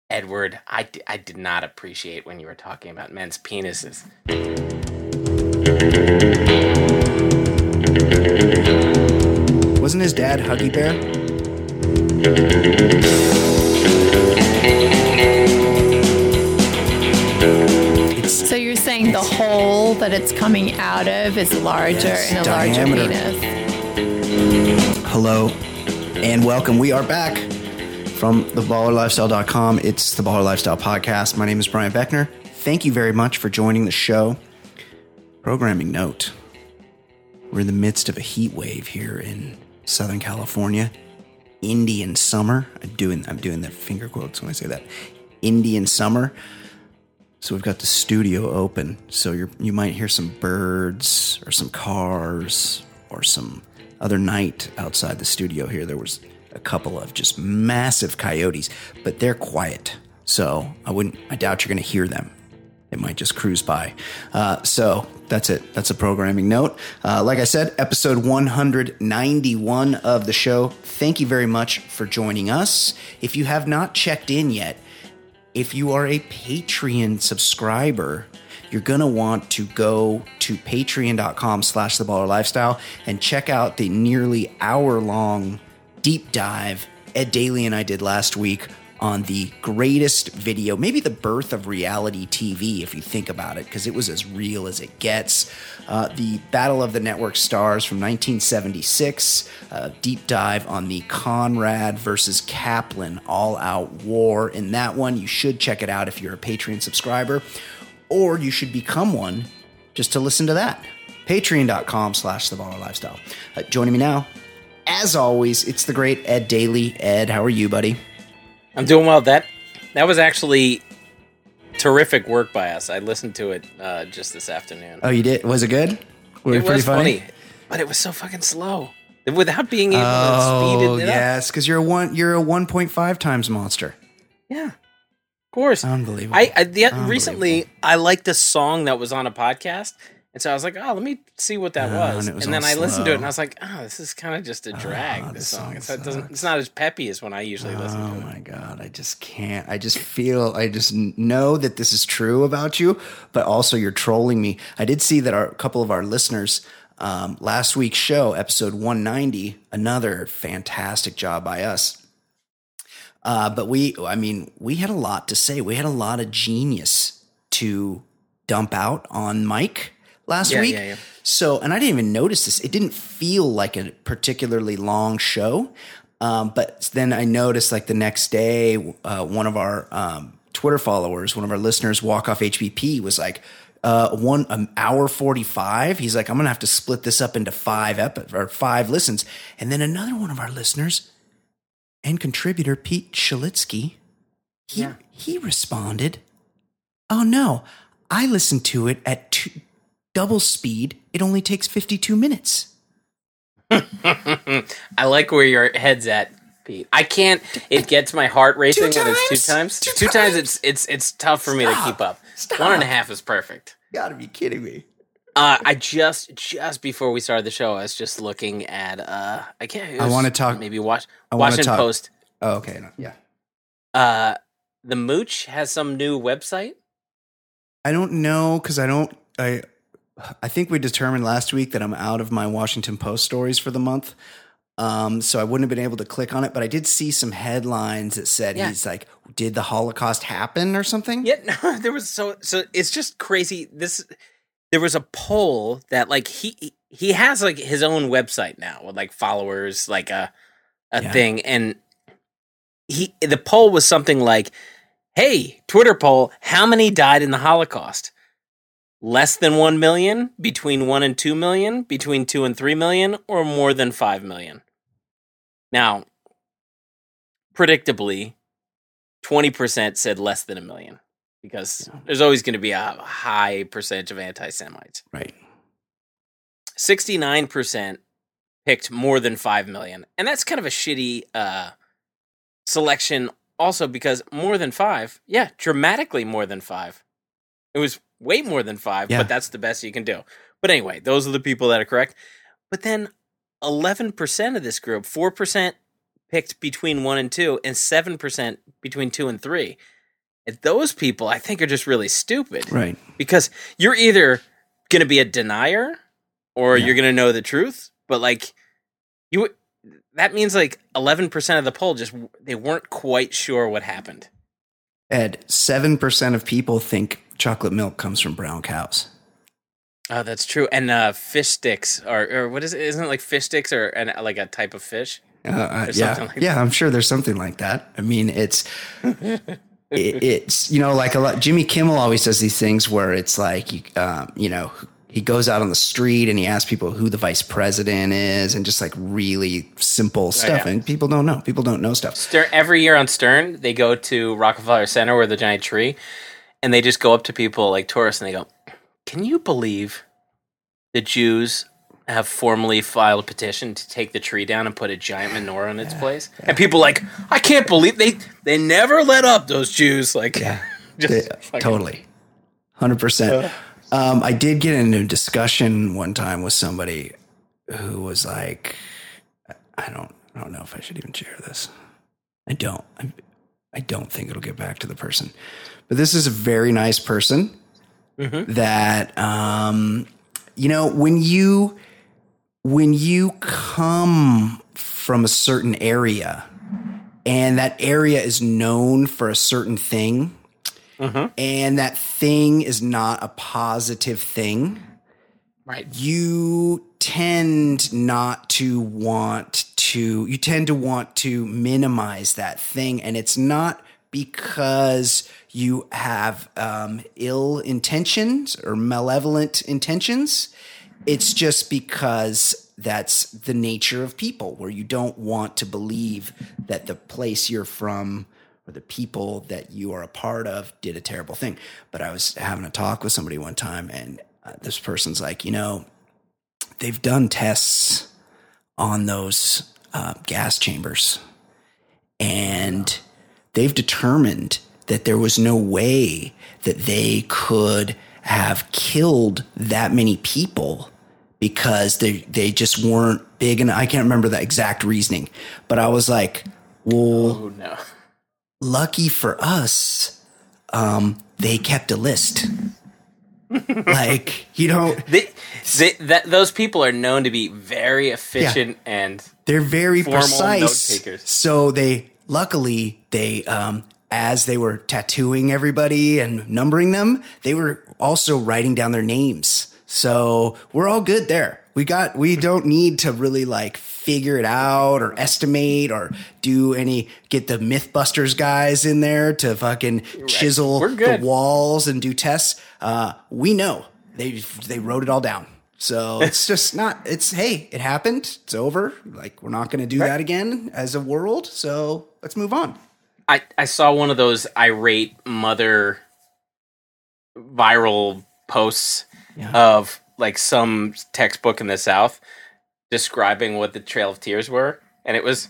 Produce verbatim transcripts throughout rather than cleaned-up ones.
Edward, I, d- I did not appreciate when you were talking about men's penises. Wasn't his dad Huggy Bear? So you're saying the hole that it's coming out of is larger Yes, and a diameter. larger penis? Hello and welcome. We are back from the baller lifestyle dot com. It's the Baller Lifestyle Podcast. My name is Brian Beckner. Thank you very much for joining the show. Programming note. We're in the midst of a heat wave here in Southern California. Indian summer. I'm doing I'm doing the finger quotes when I say that. Indian summer. So we've got the studio open. So you you might hear some birds or some cars or some other night outside the studio here. There was a couple of just massive coyotes, but they're quiet. So I wouldn't I doubt you're going to hear them. It might just cruise by. Uh, so that's it. That's a programming note. Uh, like I said, episode one ninety-one of the show. Thank you very much for joining us. If you have not checked in yet, if you are a Patreon subscriber, you're going to want to go to patreon.com slash the baller lifestyle and check out the nearly hour long deep dive Ed Daly and I did last week on the greatest video, maybe the birth of reality T V, if you think about it, because it was as real as it gets. Uh, the Battle of the Network Stars from nineteen seventy-six, uh, deep dive on the Conrad versus Kaplan all-out war. In that one, you should check it out if you're a Patreon subscriber, or you should become one just to listen to that. Patreon.com slash the baller lifestyle. Uh, joining me now, as always, it's the great Ed Daly. Ed, how are you, buddy? I'm doing well. That that was actually terrific work by us. I listened to it uh, just this afternoon. Oh, you did? Was it good? Was it it pretty was funny? funny, but it was so fucking slow without being able Oh, to speed it yes, because you're a one. You're a one point five times monster. up. Yeah, of course. Unbelievable. I, I the, Unbelievable. recently I liked a song that was on a podcast, and so I was like, oh, let me see what that Oh, was. and it was and then all I listened to slow. it, and I was like, oh, this is kind of just a drag. Oh, this this song, song it's, it doesn't. sucks. It's not as peppy as when I usually listen Oh to it. my God, I just can't. I just feel, I just know that this is true about you, but also you're trolling me. I did see that our, a couple of our listeners, um, last week's show, episode one ninety, another fantastic job by us. Uh, but we, I mean, we had a lot to say. We had a lot of genius to dump out on Mike last Yeah, week. yeah, yeah. So, and I didn't even notice this. It didn't feel like a particularly long show. Um, but then I noticed like the next day, uh, one of our um, Twitter followers, one of our listeners, Walk Off H B P, was like, uh, one an hour forty-five. He's like, I'm gonna have to split this up into five epi- or five listens. And then another one of our listeners and contributor, Pete Shalitsky, he Yeah. he responded, "Oh no, I listened to it at two, double speed. It only takes fifty-two minutes." I like where your head's at, Pete. I can't. It gets my heart racing when it's two times. Two Two, times? times. It's it's it's tough for me to Stop. keep up. Stop. One and a half is perfect. You gotta be kidding me. Uh, I just just before we started the show, I was just looking at. Uh, I can't. it I was wanna talk- Maybe watch I wanna Washington talk- Post. Oh, okay. No, yeah. Uh, the Mooch has some new website. I don't know because I don't. I I think we determined last week that I'm out of my Washington Post stories for the month. Um, so I wouldn't have been able to click on it, but I did see some headlines that said Yeah. he's like, "Did the Holocaust happen?" or something. Yeah, no, there was so so. It's just crazy. This there was a poll that like he he has like his own website now with like followers, like a a Yeah. thing, and he the poll was something like, "Hey, Twitter poll: How many died in the Holocaust? Less than one million, between one and two million, between two and three million, or more than five million?" Now, predictably, twenty percent said less than a million because Yeah. there's always going to be a high percentage of anti-Semites. Right. sixty-nine percent picked more than five million. And that's kind of a shitty uh, selection also because more than five, yeah, dramatically more than five. It was way more than five, Yeah. but that's the best you can do. But anyway, those are the people that are correct. But then eleven percent of this group, four percent picked between one and two, and seven percent between two and three. And those people, I think, are just really stupid. Right. Because you're either going to be a denier or Yeah. you're going to know the truth. But, like, you that means, like, eleven percent of the poll just, they weren't quite sure what happened. Ed, seven percent of people think chocolate milk comes from brown cows. Oh, that's true. And uh, fish sticks, or, or what is it? Isn't it like fish sticks or an, like a type of fish? Uh, uh, Or yeah, something like yeah, I'm sure there's something like that. I mean, it's it, it's you know, like a lot. Jimmy Kimmel always does these things where it's like, you, um, you know, he goes out on the street and he asks people who the vice president is, and just like really simple stuff, yeah. and people don't know. People don't know stuff. Stern, every year on Stern, they go to Rockefeller Center where the giant tree, and they just go up to people like tourists and they go, "Can you believe the Jews have formally filed a petition to take the tree down and put a giant menorah in its place?" And people like, "I can't believe they they never let up, those Jews." Like, Yeah, just They- fucking- totally, one hundred percent. Um, I did get into a discussion one time with somebody who was like, I don't, I don't know if I should even share this. I don't, I, I don't think it'll get back to the person, but this is a very nice person Mhm. that, um, you know, when you, when you come from a certain area and that area is known for a certain thing, Mhm. and that thing is not a positive thing, Right. you tend not to want to, you tend to want to minimize that thing. And it's not because you have um, ill intentions or malevolent intentions. It's just because that's the nature of people, where you don't want to believe that the place you're from or the people that you are a part of did a terrible thing. But I was having a talk with somebody one time, and uh, this person's like, you know, they've done tests on those uh, gas chambers, and they've determined that there was no way that they could have killed that many people because they they just weren't big enough. I can't remember the exact reasoning, but I was like, well, Oh no. lucky for us, um, they kept a list. Like, you know, They, they, that, those people are known to be very efficient and they're very formal precise. note-takers. So they, luckily, they, um, as they were tattooing everybody and numbering them, they were also writing down their names. So we're all good there. We got, we don't need to really like figure it out or estimate or do any, get the Mythbusters guys in there to fucking chisel We're the good. walls and do tests. Uh, we know they, they wrote it all down. So it's just not, it's, hey, it happened. It's over. Like, we're not going to do that again as a world. So let's move on. I, I saw one of those irate mother viral posts Yeah. of like some textbook in the South describing what the Trail of Tears were, and it was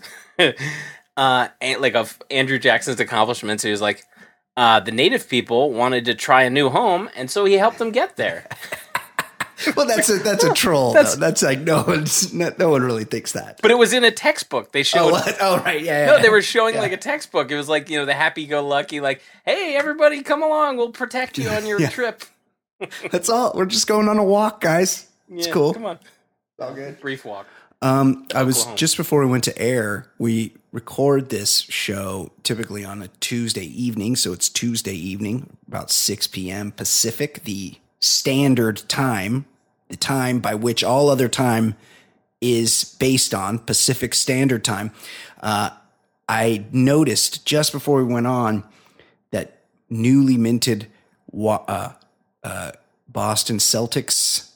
uh and like of Andrew Jackson's accomplishments. He was like, uh, the native people wanted to try a new home, and so he helped them get there. Well, that's a, that's a troll. That's- That's, that's like, no one's, no, no one really thinks that. But it was in a textbook. They Oh, showed. what? Oh, right. Yeah. No, yeah. they were showing Yeah. like a textbook. It was like, you know, the happy-go-lucky, like, hey, everybody, come along, we'll protect you on your Yeah. trip. That's all. We're just going on a walk, guys. It's Yeah, cool. Come on, All good. brief walk. Um, I was Oklahoma. just before we went to air, we record this show typically on a Tuesday evening. So it's Tuesday evening, about six p.m. Pacific, the standard time, the time by which all other time is based on, Pacific Standard Time. Uh, I noticed just before we went on that newly minted wa- uh, uh, Boston Celtics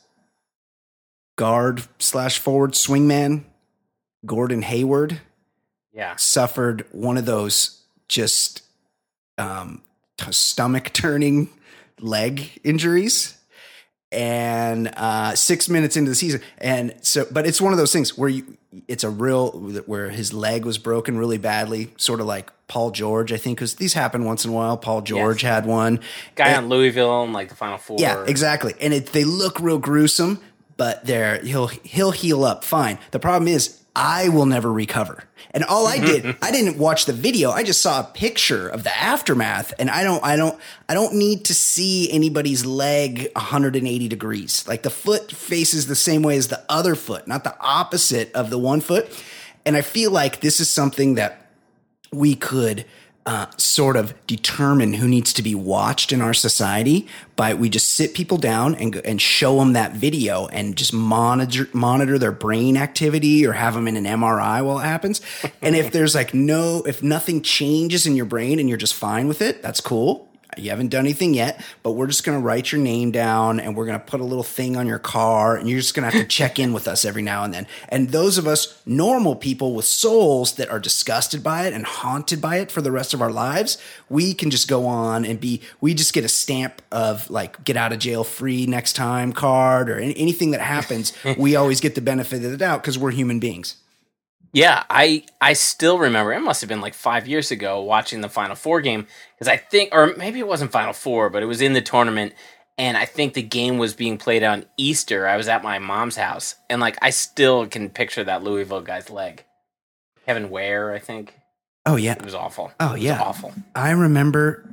guard slash forward swingman Gordon Hayward Yeah. suffered one of those just um, t- stomach turning leg injuries. And uh, six minutes into the season, and so, but it's one of those things where you, it's a real where his leg was broken really badly, sort of like Paul George, I think, because these happen once in a while. Paul George had one. Guy And- on Louisville in like the Final Four. yeah, exactly. And it, they look real gruesome, but they're he'll he'll heal up fine. The problem is I will never recover. And all I did, I didn't watch the video. I just saw a picture of the aftermath, and I don't, I don't, I don't need to see anybody's leg one hundred eighty degrees. Like the foot faces the same way as the other foot, not the opposite of the one foot. And I feel like this is something that we could uh, sort of determine who needs to be watched in our society by we just sit people down and go, and show them that video and just monitor monitor their brain activity or have them in an M R I while it happens. And if there's like no, if nothing changes in your brain and you're just fine with it, that's cool. You haven't done anything yet, but we're just going to write your name down and we're going to put a little thing on your car and you're just going to have to check in with us every now and then. And those of us normal people with souls that are disgusted by it and haunted by it for the rest of our lives, we can just go on and be, we just get a stamp of like get out of jail free next time card or any, anything that happens. We always get the benefit of the doubt because we're human beings. Yeah, I I still remember, it must have been like five years ago, watching the Final Four game, because I think, or maybe it wasn't Final Four, but it was in the tournament, and I think the game was being played on Easter. I was at my mom's house, and like I still can picture that Louisville guy's leg. Kevin Ware, I think. Oh, yeah. It was awful. Oh, it yeah. was awful. I remember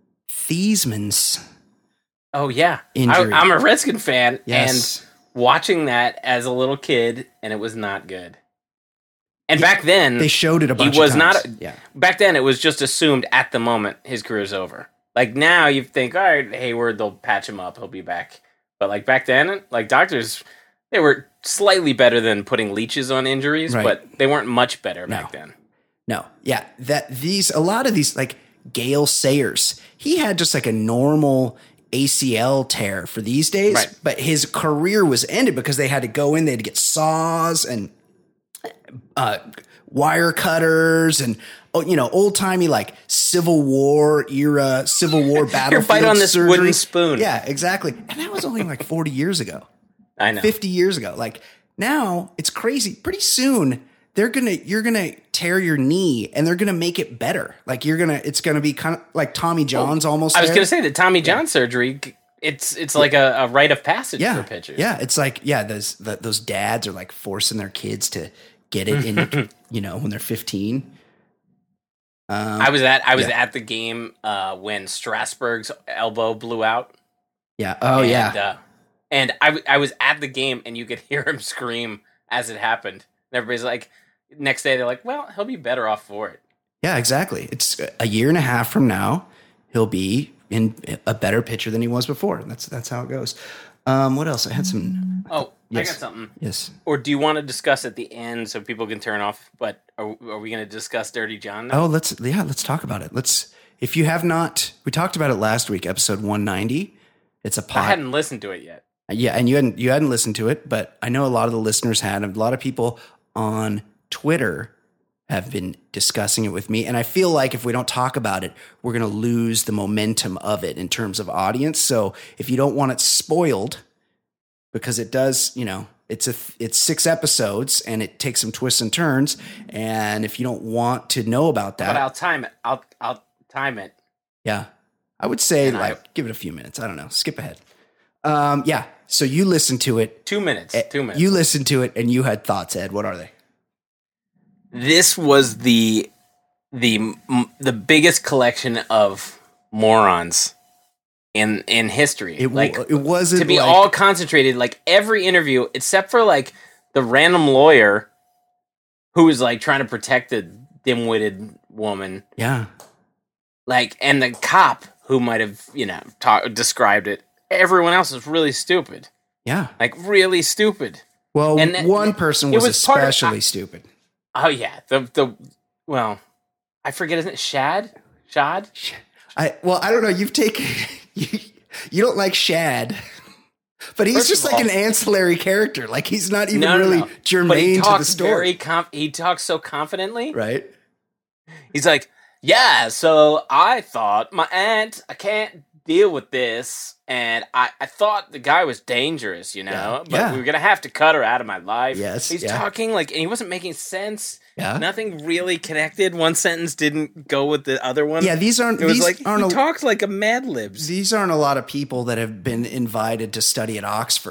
Thiesman's Oh, yeah. injury. I, I'm a Redskin fan, Yes. and watching that as a little kid, and it was not good. And back then, They showed it a bunch he was of times. not. Yeah. Back then, it was just assumed at the moment his career's over. Like now, you think, all right, Hayward, they'll patch him up, he'll be back. But like back then, like doctors, they were slightly better than putting leeches on injuries, Right. but they weren't much better No. back then. No, yeah, that these a lot of these like Gale Sayers, he had just like a normal A C L tear for these days, Right. but his career was ended because they had to go in, they had to get saws and uh, wire cutters and oh, you know, old timey like Civil War era, Civil War battlefield fight on this surgery. wooden spoon. Yeah, exactly, and that was only like forty years ago. I know. fifty years ago. Like now it's crazy. Pretty soon they're going to, you're going to tear your knee and they're going to make it better. Like you're going to, it's going to be kind of like Tommy John's almost. I was there. going to say the Tommy John surgery. It's it's like a, a rite of passage yeah. for pitchers. Yeah. It's like, yeah, those, the, those dads are like forcing their kids to get it in, you know, when they're fifteen. Um, I was at I was yeah. at the game uh, when Strasburg's elbow blew out. yeah. Oh and, yeah. uh, and I, w- I was at the game and you could hear him scream as it happened. And everybody's like, next day they're like, well, he'll be better off for it. Yeah, exactly. It's a year and a half from now, he'll be in a better pitcher than he was before. That's that's how it goes. Um, what else? I had some. Oh, Yes. I got something. Yes. Or do you want to discuss at the end so people can turn off? But are, are we going to discuss Dirty John now? Oh, let's yeah, let's talk about it. Let's. If you have not, we talked about it last week, episode one ninety. It's a I pod. hadn't listened to it yet. Yeah, and you hadn't you hadn't listened to it, but I know a lot of the listeners had. A lot of people on Twitter have been discussing it with me, and I feel like if we don't talk about it, we're going to lose the momentum of it in terms of audience. So if you don't want it spoiled, because it does, you know, it's a it's six episodes and it takes some twists and turns, and if you don't want to know about that, But I'll time it. I'll I'll time it. yeah, I would say And I- like give it a few minutes. I don't know, skip ahead. Um, yeah. So you listened to it. Two minutes. Two minutes. You listened to it and you had thoughts, Ed. What are they? This was the the the biggest collection of morons in in history. It like like, it wasn't to be like, all concentrated, like every interview except for like the random lawyer who was like trying to protect the dim-witted woman, yeah. like, and the cop who might have, you know, ta- described it. Everyone else was really stupid, Yeah. like really stupid. Well, And that- one person it was, was part of- especially I- stupid. Oh yeah, the the well, I forget, isn't it Shad? Shad? I well, I don't know. You've taken you, you don't like Shad, but he's First just of like all- an ancillary character. Like he's not even No, no, really no. But he germane to the talks story, very conf- he talks so confidently. right? He's like, yeah, so I thought my aunt, I can't deal with this, and I, I thought the guy was dangerous, you know, Yeah, but yeah. we were gonna have to cut her out of my life. Yes, He's yeah. talking like, and he wasn't making sense. Yeah. Nothing really connected. One sentence didn't go with the other one. Yeah, these aren't. It was these like aren't he a, talks like a Mad Libs. these aren't a lot of people that have been invited to study at Oxford.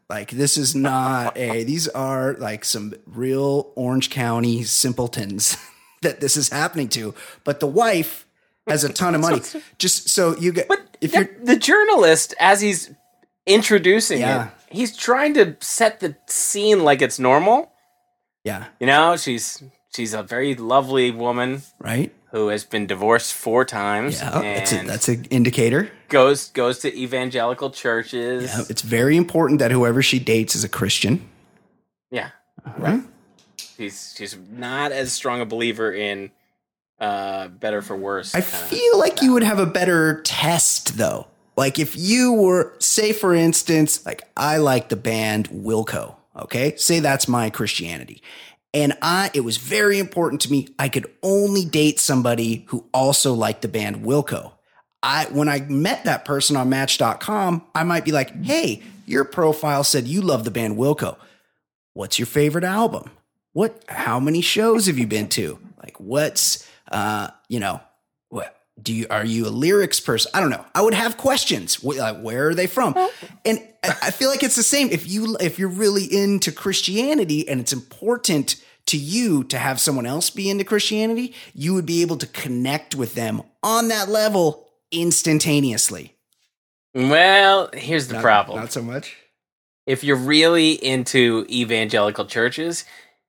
Like, this is not a, these are like some real Orange County simpletons that this is happening to. But the wife has a ton of money. Just so you get, But if the, you're, the journalist, as he's introducing Yeah. it, he's trying to set the scene like it's normal. yeah, You know, she's she's a very lovely woman right? who has been divorced four times. Yeah, that's a, and that's an indicator. goes goes to evangelical churches. Yeah, it's very important that whoever she dates is a Christian. Yeah, Right? she's she's not as strong a believer in uh, better for worse. I kinda feel like stuff. you would have a better test, though. Like, if you were, say, for instance, like, I like the band Wilco, okay? Say that's my Christianity. And I, it was very important to me. I could only date somebody who also liked the band Wilco. I, when I met that person on Match dot com, I might be like, hey, your profile said you love the band Wilco. What's your favorite album? What, how many shows have you been to? Like, what's, uh, you know, what do you, are you a lyrics person? I don't know. I would have questions. Wh- Like, where are they from? And I I feel like it's the same. If you, if you're really into Christianity and it's important to you to have someone else be into Christianity, you would be able to connect with them on that level instantaneously. Well, here's the Not- problem. Not so much. If you're really into evangelical churches,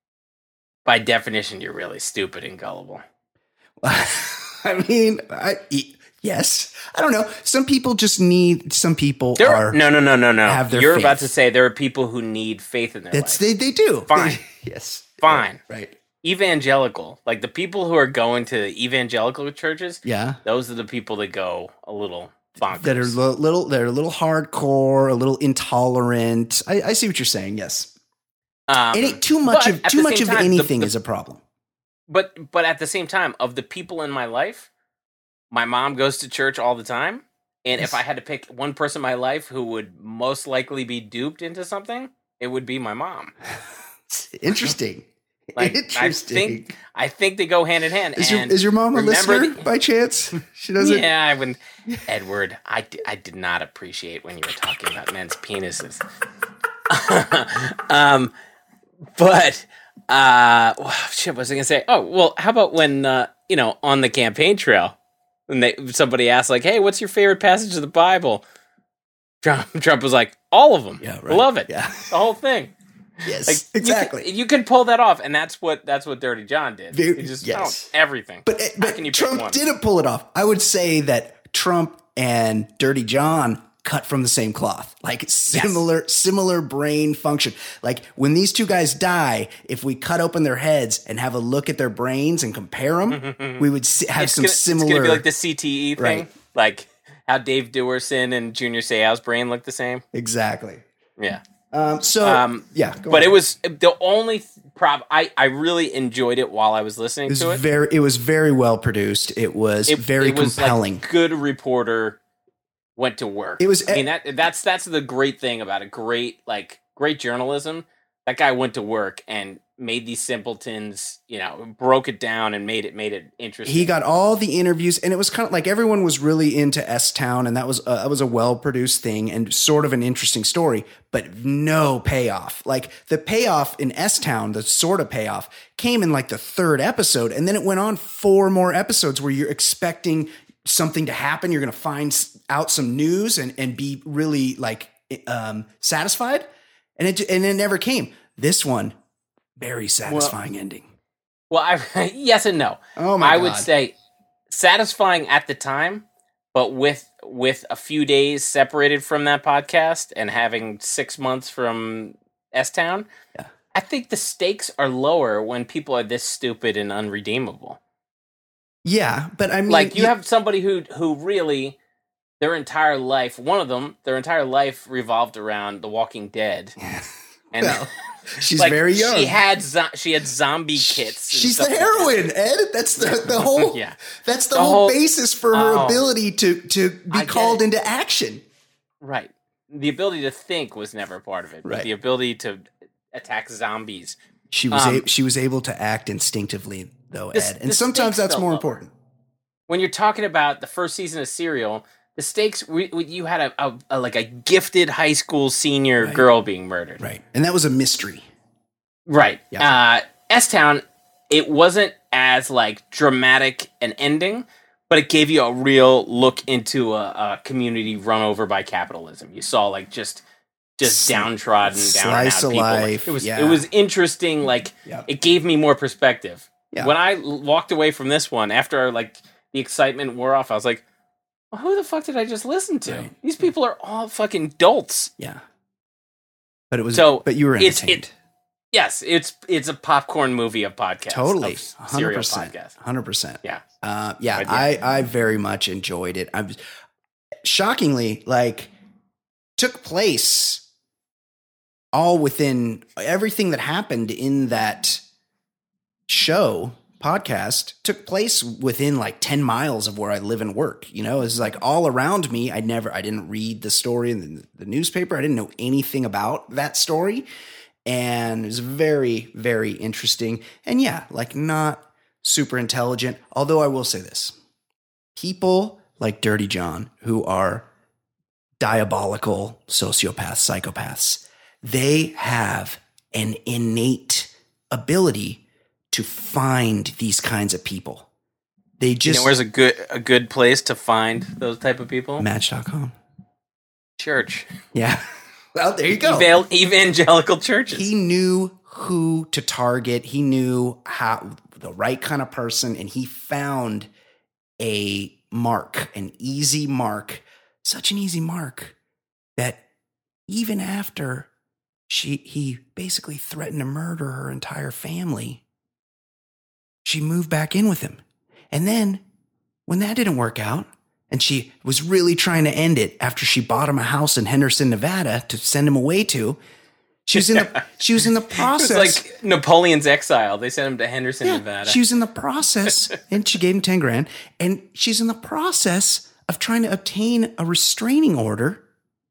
by definition, you're really stupid and gullible. I mean, I, e- yes. I don't know. Some people just need. Some people There are. no, no, no, no, no. have their You're faith. about to say there are people who need faith in their That's life. they. They do. Fine. They- yes. Fine. Right. Evangelical, like the people who are going to evangelical churches, Yeah. those are the people that go a little bonkers. That are li- little. They're a little hardcore. A little intolerant. I, I see what you're saying. Yes. Um, Any too much but of at too the much same of time, the- anything the- is a problem. But but at the same time, of the people in my life, my mom goes to church all the time, and Yes. if I had to pick one person in my life who would most likely be duped into something, it would be my mom. Interesting. Like, Interesting. I think I think they go hand in hand. is your and is your mom a remember listener the- by chance? She doesn't. Yeah, I wouldn't. Edward, I, d- I did not appreciate when you were talking about men's penises. um, but uh, shit, what was I gonna say? Oh, well, how about when uh, you know, on the campaign trail, when they somebody asked like, "Hey, what's your favorite passage of the Bible?" Trump, Trump was like, "All of them. Yeah, right. Love it. Yeah. The whole thing." Yes. Like, exactly. You can, you can pull that off, and that's what that's what Dirty John did. Very- he just yes. found everything. But, How but can you pick Trump one? didn't pull it off. I would say that Trump and Dirty John cut from the same cloth, like similar, similar brain function. Like when these two guys die, if we cut open their heads and have a look at their brains and compare them, we would see, have it's some gonna, similar. It's gonna be like the C T E thing, Right. like how Dave Dewerson and Junior Seau's brain look the same. Exactly. Yeah, Um, so Um, yeah, go but on. it was the only prob. I I really enjoyed it while I was listening It was to it. very, it was very well produced. It was It, very it was compelling. Like good reporter went to work. It was- I mean that that's that's the great thing about it. Great like great journalism. That guy went to work and made these simpletons, you know, broke it down and made it made it interesting. He got all the interviews, and it was kind of like everyone was really into S Town, and that was uh, that was a well produced thing and sort of an interesting story, but no payoff. Like the payoff in S Town, the sort of payoff came in like the third episode, and then it went on four more episodes where you're expecting something to happen. You're going to find s- out some news and and be really like um, satisfied, and it and it never came. This one, very satisfying ending. Well, I yes and no. Oh my I God. would say satisfying at the time, but with with a few days separated from that podcast and having six months from S Town, Yeah. I think the stakes are lower when people are this stupid and unredeemable. Yeah, but I mean, Like you y- have somebody who who really their entire life, one of them, their entire life revolved around The Walking Dead, and Well, she's like, very young. She had zo- she had zombie kits. and She's the stuff like that. heroine, Ed. That's the, the whole. Yeah. That's the, The whole, whole- basis for her Oh. ability to to be I get called it. into action. Right. The ability to think was never part of it. But Right. the ability to attack zombies. She was Um, a, she was able to act instinctively, though, The- Ed, and the sometimes stakes that's felt more low. important. When you're talking about the first season of Serial, the stakes. We, we, you had a, a, a like a gifted high school senior Right. girl being murdered. Right. And that was a mystery. Right. Yeah. Uh, S-Town, it wasn't as like dramatic an ending, but it gave you a real look into a, a community run over by capitalism. You saw like just just Sli- downtrodden, down and out slice of people. Like, life, it was yeah. it was interesting. Like Yep. it gave me more perspective. Yeah. When I l- walked away from this one after like the excitement wore off, I was like, well, who the fuck did I just listen to? Right. These people are all fucking dolts. Yeah. But it was, So, but you were it's- entertained. it- Yes, it's it's a popcorn movie of podcasts. Totally. Of one hundred serial percent. podcasts. one hundred percent. Yeah. Uh, yeah, But yeah. I, I very much enjoyed it. I was shockingly like took place all within everything that happened in that show podcast took place within like ten miles of where I live and work. You know, it's like all around me. I never, I didn't read the story in the, the newspaper. I didn't know anything about that story. And it was very, very interesting. And yeah, like not super intelligent. Although I will say this, people like Dirty John, who are diabolical sociopaths, psychopaths, they have an innate ability to find these kinds of people. They You just know, where's a good a good place to find those type of people? match dot com. Church. Yeah. Well, there you go. Eval- evangelical churches. He knew who to target. He knew how the right kind of person, and he found a mark, an easy mark, such an easy mark that even after she he basically threatened to murder her entire family, she moved back in with him. And then when that didn't work out, and she was really trying to end it after she bought him a house in Henderson, Nevada to send him away to, she was in the she was in the process. It was like Napoleon's exile. They sent him to Henderson, Yeah, Nevada. she was in the process, and she gave him ten grand, and she's in the process of trying to obtain a restraining order,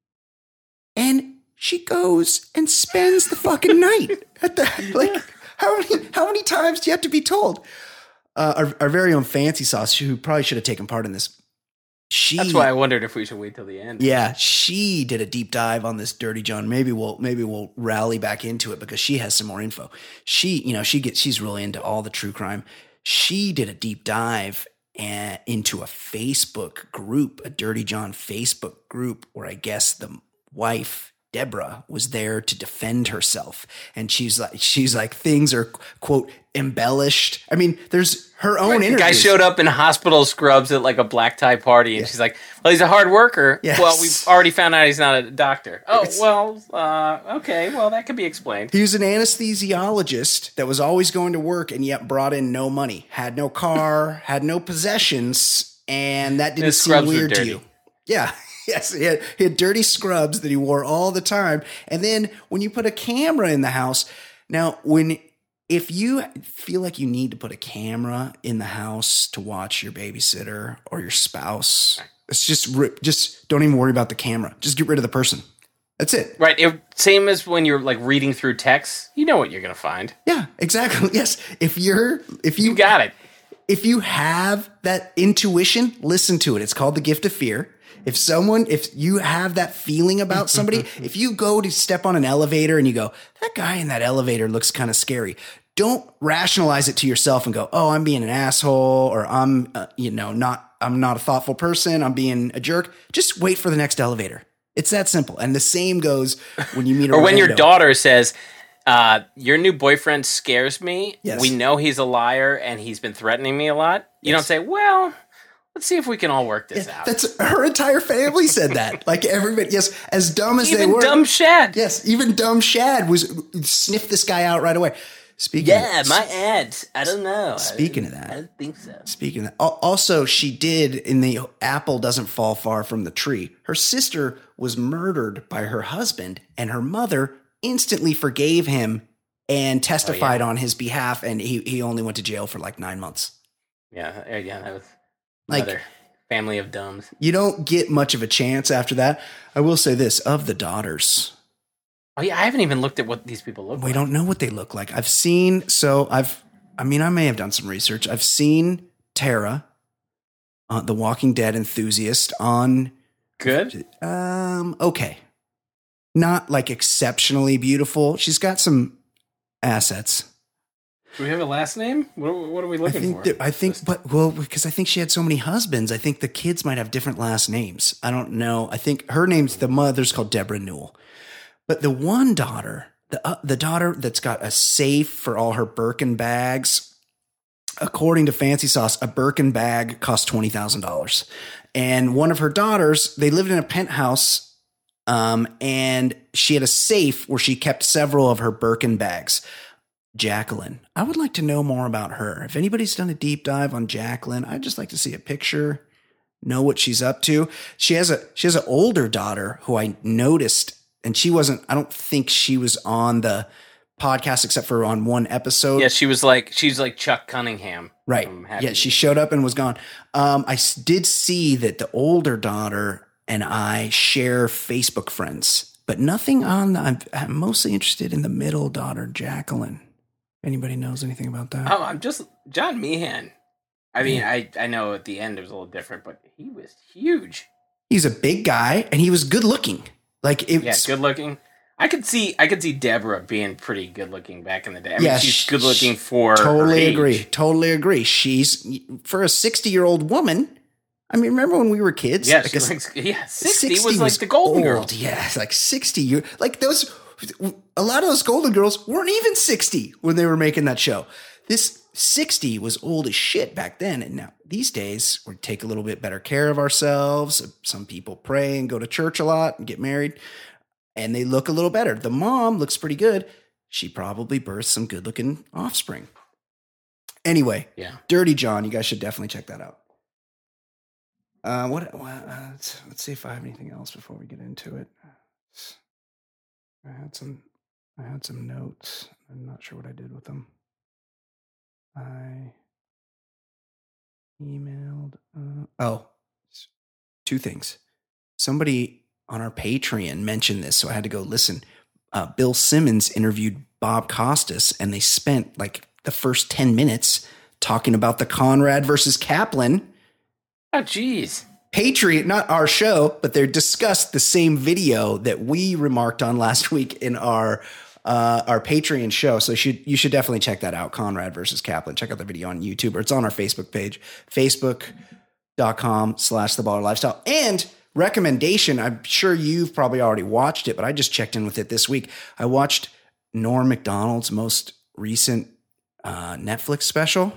and she goes and spends the fucking night at the like. How many how many times do you have to be told? Uh, our, our very own Fancy Sauce, who probably should have taken part in this. She, That's why I wondered if we should wait till the end. yeah, she did a deep dive on this Dirty John. Maybe we'll maybe we'll rally back into it because she has some more info. She, you know, she gets she's really into all the true crime. She did a deep dive and, into a Facebook group, a Dirty John Facebook group, where I guess the wife Deborah was there to defend herself, and she's like, she's like, things are quote embellished. I mean, there's her own The interviews. guy showed up in hospital scrubs at like a black tie party, and Yeah. she's like, "Well, he's a hard worker." Yes. Well, we've already found out he's not a doctor. Oh, It's- well, uh, okay, well, that could be explained. He was an anesthesiologist that was always going to work and yet brought in no money, had no car, had no possessions, and that didn't His seem scrubs were weird to dirty. you. Yeah. Yes, he had, he had dirty scrubs that he wore all the time. And then when you put a camera in the house, now when if you feel like you need to put a camera in the house to watch your babysitter or your spouse, it's just ri- just don't even worry about the camera. Just get rid of the person. That's it. Right. It, same as when you're like reading through texts. You know what you're gonna find. Yeah, exactly. Yes. If you're if you You got it. if you have that intuition, listen to it. It's called the gift of fear. If someone, if you have that feeling about somebody, if you go to step on an elevator and you go, that guy in that elevator looks kind of scary, don't rationalize it to yourself and go, oh, I'm being an asshole, or I'm, uh, you know, not, I'm not a thoughtful person. I'm being a jerk. Just wait for the next elevator. It's that simple. And the same goes when you meet a Or when your rando. daughter says, uh, your new boyfriend scares me. Yes. We know he's a liar and he's been threatening me a lot. You don't say, well, let's see if we can all work this out. That's her entire family said that. Like everybody, yes, as dumb as they Even were. dumb Shad. Yes, even dumb Shad was sniffed this guy out right away. Speaking Yeah, of, my ads. I don't know. Speaking I, of that. I don't think so. Speaking of that, al- also she did in the apple doesn't fall far from the tree. Her sister was murdered by her husband, and her mother instantly forgave him and testified on his behalf, and he he only went to jail for like nine months. Yeah, again, that was Like- another family of dumbs. You don't get much of a chance after that. I will say this, of the daughters, Oh yeah, I haven't even looked at what these people look we like. don't know what they look like. I've seen, so I've, I mean, I may have done some research. I've seen Tara, uh, the Walking Dead enthusiast, on Good. Um, okay. Not like exceptionally beautiful. She's got some assets. Do we have a last name? What, what are we I looking think for? that, I think, but well, because I think she had so many husbands, I think the kids might have different last names. I don't know. I think her name's the mother's called Deborah Newell, but the one daughter, the uh, the daughter that's got a safe for all her Birkin bags. According to Fancy Sauce, a Birkin bag costs twenty thousand dollars, and one of her daughters, they lived in a penthouse. Um, and she had a safe where she kept several of her Birkin bags. Jacqueline. I would like to know more about her. If anybody's done a deep dive on Jacqueline, I'd just like to see a picture, know what she's up to. She has a she has an older daughter who I noticed, and she wasn't, I don't think she was on the podcast except for on one episode. Yeah, she was like she's like Chuck Cunningham. Right. Yeah, she showed up and was gone. Um, I s- did see that the older daughter and I share Facebook friends, but nothing on the, I'm, I'm mostly interested in the middle daughter, Jacqueline. Anybody knows anything about that? Oh, I'm just John Meehan. I mean, yeah. I, I know at the end it was a little different, but he was huge. He's a big guy and he was good looking. Like it yeah, good looking. I could see I could see Deborah being pretty good looking back in the day. I mean, yeah, she's good looking for totally her agree. age. Totally agree. She's for a sixty year old woman. I mean, remember when we were kids? Yeah, like she a, likes, yeah, sixty, sixty was like was the Golden old. Girls. Yeah, it's like sixty. You like those. A lot of those Golden Girls weren't even sixty when they were making that show. This sixty was old as shit back then. And now these days we take a little bit better care of ourselves. Some people pray and go to church a lot and get married and they look a little better. The mom looks pretty good. She probably birthed some good looking offspring. Anyway, yeah. Dirty John, you guys should definitely check that out. Uh, what, uh, let's, let's see if I have anything else before we get into it. I had some, I had some notes. I'm not sure what I did with them. I emailed. Uh, oh, two things. Somebody on our Patreon mentioned this, so I had to go listen. Uh, Bill Simmons interviewed Bob Costas, and they spent like the first ten minutes talking about the Conrad versus Kaplan. Oh, geez. Patreon, not our show, but they discussed the same video that we remarked on last week in our uh, our Patreon show. So you should, you should definitely check that out. Conrad versus Kaplan. Check out the video on YouTube, or it's on our Facebook page, facebook.com slash the baller lifestyle. And recommendation, I'm sure you've probably already watched it, but I just checked in with it this week. I watched Norm Macdonald's most recent uh, Netflix special.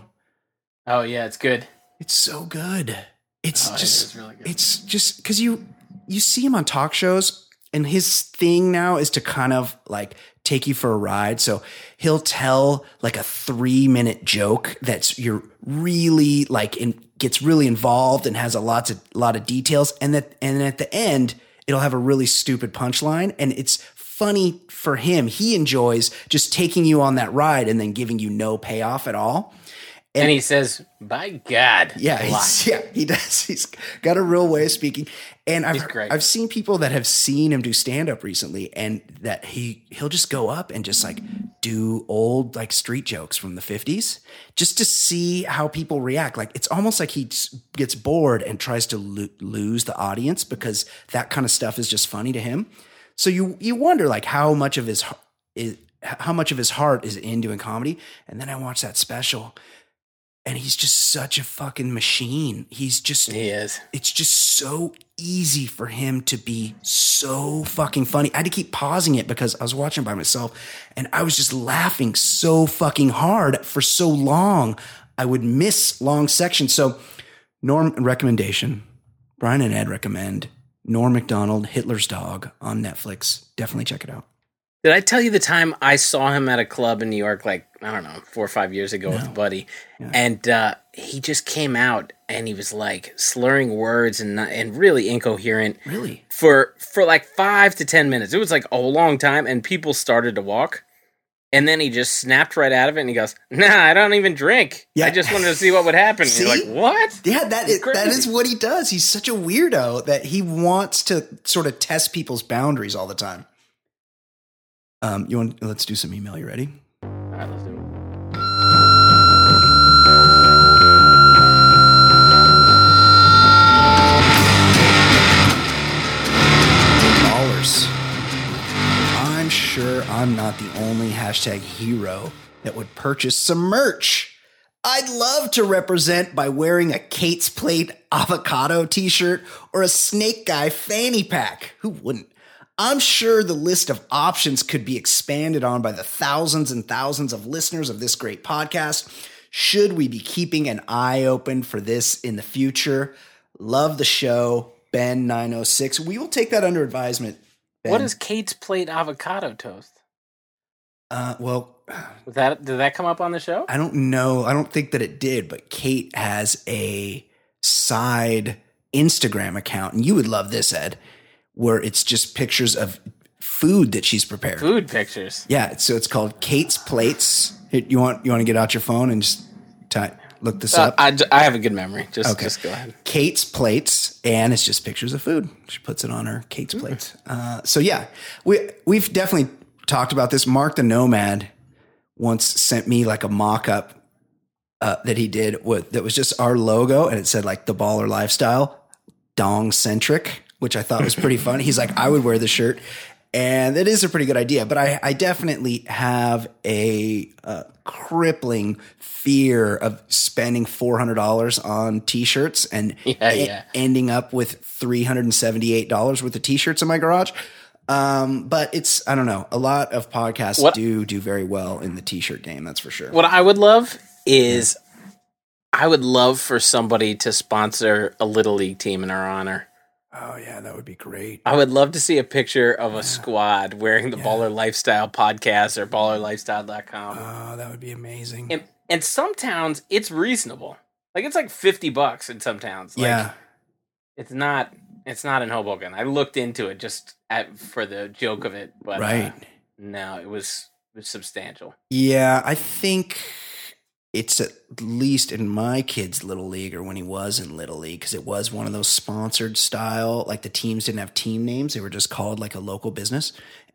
Oh, yeah, it's good. It's so good. It's oh, just, it really good. It's just because you, you see him on talk shows, and his thing now is to kind of like take you for a ride. So he'll tell like a three minute joke that's you're really like in, gets really involved and has a lots of lot of details. And that, and at the end, it'll have a really stupid punchline, and it's funny for him. He enjoys just taking you on that ride and then giving you no payoff at all. And, and he says, by God. Yeah, he's, yeah, he does. He's got a real way of speaking. And I've, I've seen people that have seen him do stand-up recently, and that he, he'll just go up and just like do old like street jokes from the fifties just to see how people react. Like it's almost like he gets bored and tries to lo- lose the audience because that kind of stuff is just funny to him. So you you wonder like how much of his is how much of his heart is in doing comedy. And then I watched that special. And he's just such a fucking machine. He's just, he is. It's just so easy for him to be so fucking funny. I had to keep pausing it because I was watching by myself and I was just laughing so fucking hard for so long. I would miss long sections. So Norm recommendation, Brian and Ed recommend Norm Macdonald, Hitler's Dog on Netflix. Definitely check it out. Did I tell you the time I saw him at a club in New York, like, I don't know, four or five years ago no. with a buddy, yeah. and uh, he just came out and he was like slurring words and not, and really incoherent. Really? For for like five to ten minutes. It was like a long time, and people started to walk, and then he just snapped right out of it and he goes, nah, I don't even drink. Yeah. I just wanted to see what would happen. And you're like, what? Yeah, that is, that is what he does. He's such a weirdo that he wants to sort of test people's boundaries all the time. Um, you want? Let's do some email. You ready? All right, let's do it. I'm not the only hashtag hero that would purchase some merch. I'd love to represent by wearing a Kate's Plate avocado t-shirt or a Snake Guy fanny pack. Who wouldn't? I'm sure the list of options could be expanded on by the thousands and thousands of listeners of this great podcast. Should we be keeping an eye open for this in the future? Love the show, Ben nine oh six. We will take that under advisement, Ben. What is Kate's Plate avocado toast? Uh, well, Was that did that come up on the show? I don't know. I don't think that it did, but Kate has a side Instagram account, and you would love this, Ed, where it's just pictures of food that she's prepared. Food pictures. Yeah, so it's called Kate's Plates. Here, You want you want to get out your phone and just type, look this Uh, up? I, I have a good memory. Just Okay. just go ahead. Kate's Plates, and it's just pictures of food. She puts it on her Kate's Plates. Uh, so yeah, we we've definitely talked about this. Mark the Nomad once sent me like a mock-up uh, that he did with that was just our logo, and it said like the Baller Lifestyle, dong centric, which I thought was pretty funny. He's like, I would wear this shirt, and it is a pretty good idea. But I, I definitely have a uh, crippling fear of spending four hundred dollars on t-shirts and Yeah, e- yeah. ending up with three hundred seventy-eight dollars worth of t-shirts in my garage. Um, but it's, I don't know, a lot of podcasts What- do do very well in the t-shirt game. That's for sure. What I would love is I would love for somebody to sponsor a little league team in our honor. Oh yeah, that would be great. I would love to see a picture of a squad wearing the Baller Lifestyle podcast or baller lifestyle dot com. Oh, that would be amazing. And and some towns it's reasonable. Like it's like fifty bucks in some towns. Like, yeah. It's not it's not in Hoboken. I looked into it just at for the joke of it, but Right. uh, no, it was it was substantial. Yeah, I think it's at least in my kid's little league or when he was in little league, because it was one of those sponsored style, like the teams didn't have team names. They were just called like a local business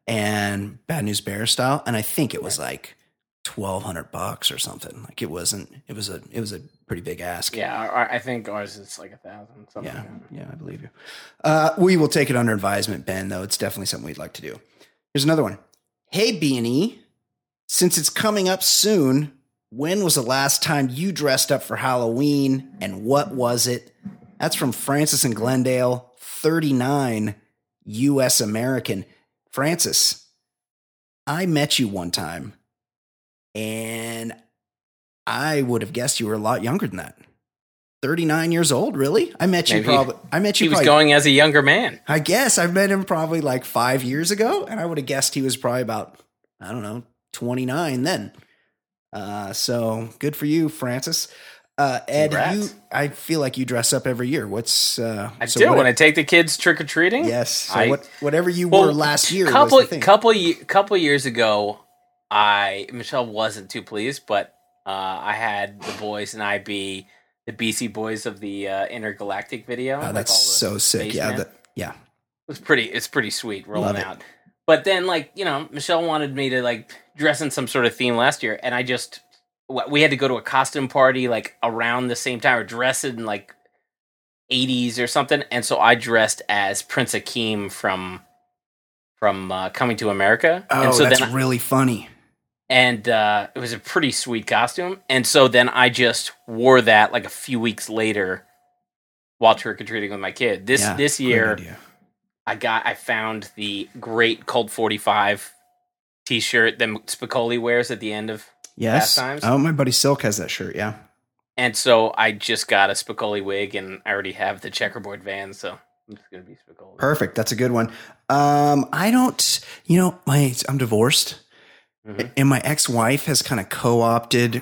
and Bad News Bears style. And I think it was like twelve hundred bucks or something. Like it wasn't, it was a, it was a pretty big ask. Yeah, our, our- I think ours is like a thousand. Something Yeah, like that. yeah, I believe you. Uh, we will take it under advisement, Ben, though. It's definitely something we'd like to do. Here's another one. Hey, B and E, since it's coming up soon, when was the last time you dressed up for Halloween, and what was it? That's from Francis in Glendale, thirty-nine, U S American. Francis, I met you one time, and I would have guessed you were a lot younger than that. thirty-nine years old, really? I met you Maybe probably. I met you. He was probably, going as a younger man. I guess I met him probably like five years ago, and I would have guessed he was probably about, I don't know, twenty-nine then. Uh, so good for you, Francis. Uh, Ed, Congrats. you, I feel like you dress up every year. What's uh, I so do what- when I take the kids trick or treating. yes. So I- what, whatever you Well, were last year. Couple was the thing. couple ye- couple years ago, I Michelle wasn't too pleased, but uh, I had the boys and I be the B C Boys of the uh, Intergalactic video. Oh, like that's all the so sick. Yeah, spacemen. that, yeah. It was pretty. It's pretty sweet rolling Love it. out. But then, like you know, Michelle wanted me to like dress in some sort of theme last year, and I just w- we had to go to a costume party like around the same time, or dress in like eighties or something, and so I dressed as Prince Akeem from from uh, Coming to America. Oh, and so that's then I- really funny. and uh, it was a pretty sweet costume. And so then I just wore that like a few weeks later while trick or treating with my kid. This Yeah, this great year, idea. I got I found the great Colt forty-five T-shirt that Spicoli wears at the end of, Yes. Times. Oh, my buddy Silk has that shirt. Yeah. and so I just got a Spicoli wig, and I already have the checkerboard Vans, so I'm just gonna be Spicoli. Perfect. That's a good one. Um, I don't, you know, my I'm divorced, Mhm. and my ex-wife has kind of co-opted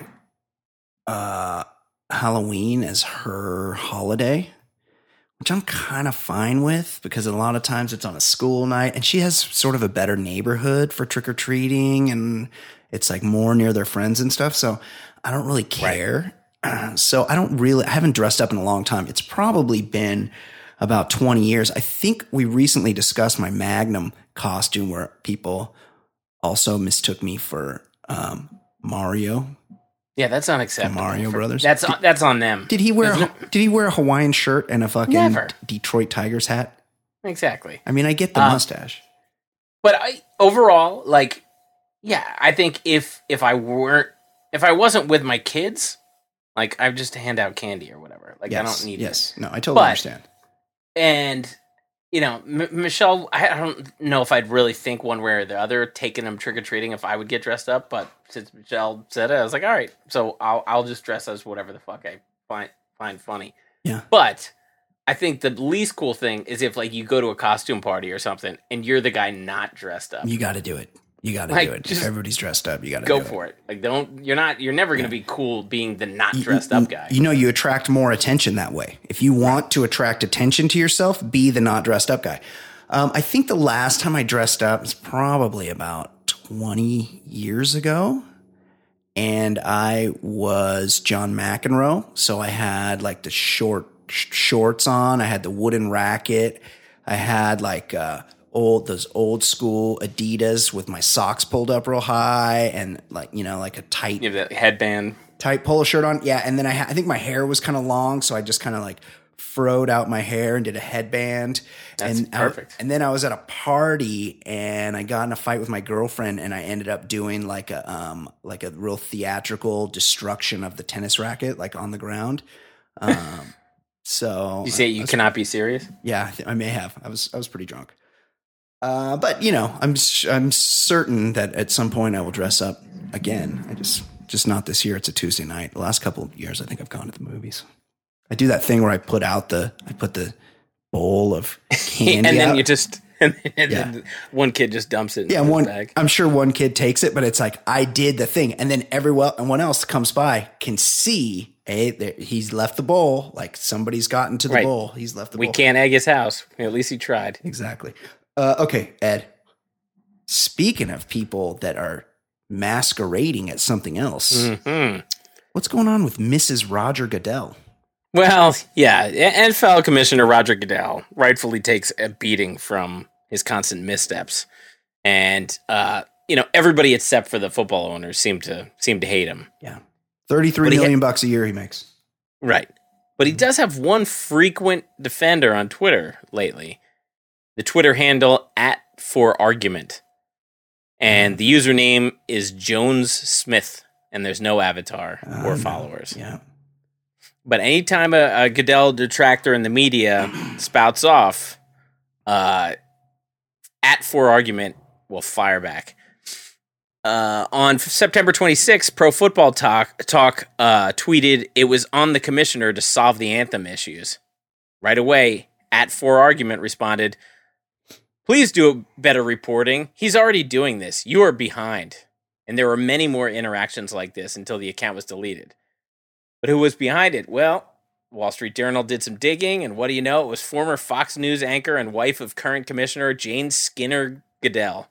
uh, Halloween as her holiday, which I'm kind of fine with because a lot of times it's on a school night, and she has sort of a better neighborhood for trick or treating, and it's like more near their friends and stuff. So I don't really care. So I don't really, I haven't dressed up in a long time. It's probably been about twenty years. I think we recently discussed my Magnum costume where people also mistook me for um, Mario. Yeah, that's unacceptable. Mario for- Brothers? That's on, that's on them. Did he wear a, There's did he wear a Hawaiian shirt and a fucking Never. Detroit Tigers hat? no- exactly. I mean, I get the Uh, mustache. But I overall, like Yeah, I think if if I weren't if I wasn't with my kids, like I would just hand out candy or whatever. Like yes, I don't need yes. it. No, I totally But- understand. And you know, M- Michelle, I I don't know if I'd really think one way or the other taking them trick or treating if I would get dressed up. But since Michelle said it, I was like, all right, so I'll I'll just dress as whatever the fuck I find find funny. Yeah. But I think the least cool thing is if like you go to a costume party or something and you're the guy not dressed up. You got to do it. You got to Like, do it. just If everybody's dressed up, you got to Go do for it. Like don't you're not you're never gonna be cool being the not You- dressed you, up guy. You know, you attract more attention that way. If you want to attract attention to yourself, be the not dressed up guy. Um, I think the last time I dressed up was probably about twenty years ago. And I was John McEnroe. So I had like the short sh- shorts on. I had the wooden racket. I had like uh, old those old school Adidas with my socks pulled up real high and like, you know, like a tight You have that headband. tight polo shirt on. Yeah. And then I, ha- I think my hair was kind of long. So I just kind of like froed out my hair and did a headband. That's and I- perfect. and then I was at a party and I got in a fight with my girlfriend and I ended up doing like a, um, like a real theatrical destruction of the tennis racket, like on the ground. Um, so You say I you was- cannot be serious? yeah, I th- I may have. I was I was pretty drunk. Uh, but you know, I'm s- I'm certain that at some point I will dress up again. I just just not this year. It's a Tuesday night. The last couple of years, I think I've gone to the movies. I do that thing where I put out the I put the bowl of candy and then out. you just and, and Yeah. then one kid just dumps it in yeah, his one. bag. I'm sure one kid takes it, but it's like I did the thing, and then everyone else comes by can see. Hey, there, he's left the bowl. Like somebody's gotten to the Right. bowl. He's left the We bowl. can't egg his house. At least he tried. Exactly. Uh, okay, Ed. Speaking of people that are masquerading as something else, hmm what's going on with Missus Roger Goodell? Well, yeah, N F L Commissioner Roger Goodell rightfully takes a beating from his constant missteps, and uh, you know everybody except for the football owners seem to seem to hate him. Yeah, thirty-three But he million bucks a year he makes. Right. But he does have one frequent defender on Twitter lately. The Twitter handle at for argument. And the username is Jones Smith, and there's no avatar Oh, or no. followers. Yeah, But anytime a, a Goodell detractor in the media spouts off, uh, at for argument will fire back. Uh, on September twenty-sixth, Pro Football Talk Talk uh, tweeted it was on the commissioner to solve the anthem issues. Right away, at for argument responded, "Please do better reporting. He's already doing this. You are behind." And there were many more interactions like this until the account was deleted. But who was behind it? Well, Wall Street Journal did some digging, and what do you know? It was former Fox News anchor and wife of current commissioner Jane Skinner Goodell.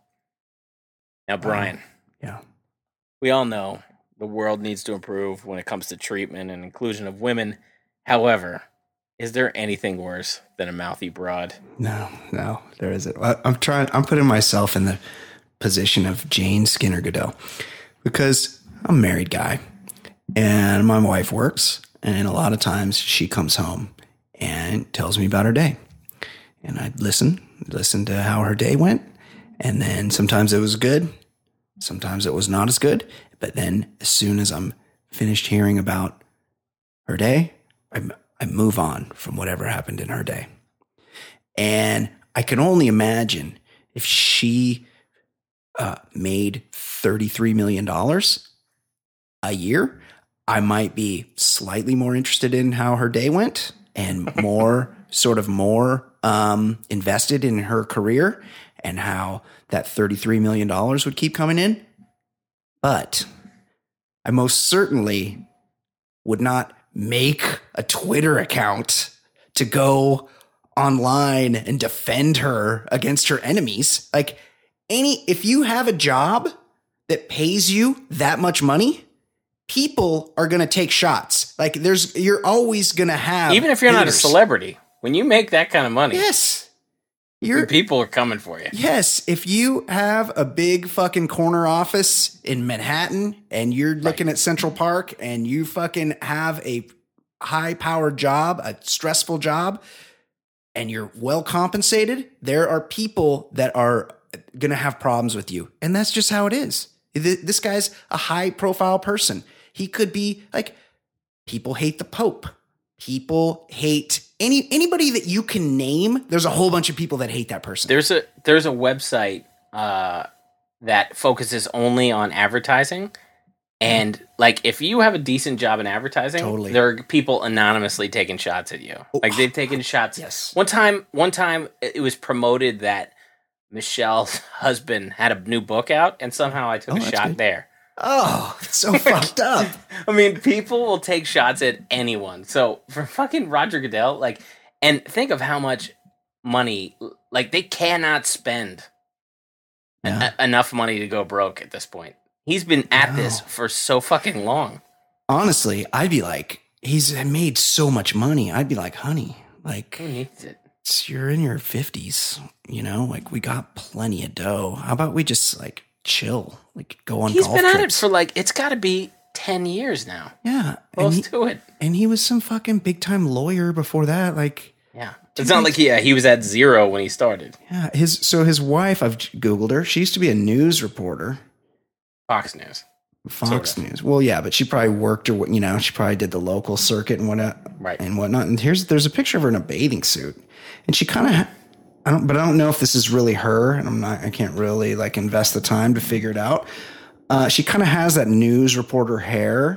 Now, Brian, yeah. we all know the world needs to improve when it comes to treatment and inclusion of women. However, is there anything worse than a mouthy broad? No, no, there isn't. I- I'm trying. I'm putting myself in the position of Jane Skinner Goodell because I'm a married guy and my wife works, and a lot of times she comes home and tells me about her day, and I listen, listen to how her day went, and then sometimes it was good, sometimes it was not as good, but then as soon as I'm finished hearing about her day, I, I move on from whatever happened in her day. And I can only imagine if she uh, made thirty-three million dollars a year, I might be slightly more interested in how her day went and more, sort of more um, invested in her career and how that thirty-three million dollars would keep coming in. But I most certainly would not make a Twitter account to go online and defend her against her enemies. Like any, if you have a job that pays you that much money, people are going to take shots. Like there's, you're always going to have, Even if you're not a haters. celebrity, when you make that kind of money, Yes. You're, people are coming for you. yes. If you have a big fucking corner office in Manhattan and you're looking at Central Park and you fucking have a high powered job, a stressful job, and you're well compensated, there are people that are going to have problems with you. And that's just how it is. Th- This guy's a high profile person. He could be like, people hate the Pope. People hate any anybody that you can name. There's a whole bunch of people that hate that person. There's a there's a website uh, that focuses only on advertising. And like, if you have a decent job in advertising, Totally. there are people anonymously taking shots at you. Like, they've taken shots. Yes. One time, one time it was promoted that Michelle's husband had a new book out, and somehow I took Oh, a that's shot good. there. Oh, it's so fucked up. I mean, people will take shots at anyone. So for fucking Roger Goodell, like, and think of how much money, like, they cannot spend Yeah. e- enough money to go broke at this point. He's been at No. this for so fucking long. Honestly, I'd be like, he's made so much money. I'd be like, honey, like, Who needs it? it's- you're in your fifties, you know, like we got plenty of dough. How about we just like chill, like go on He's golf been at it trips? for like, it's got to be ten years now. Yeah. And Close he, to it. and he was some fucking big time lawyer before that. Like, Yeah. It's not like he, uh, he was at zero when he started. yeah, his, so his wife, I've Googled her. She used to be a news reporter. Fox News. Fox Sorta. News. Well, yeah, but she probably worked or what, you know, she probably did the local circuit and whatnot, Right. and whatnot. And here's there's a picture of her in a bathing suit, and she kind of, ha- I don't, but I don't know if this is really her, and I'm not, I can't really like invest the time to figure it out. Uh, she kind of has that news reporter hair,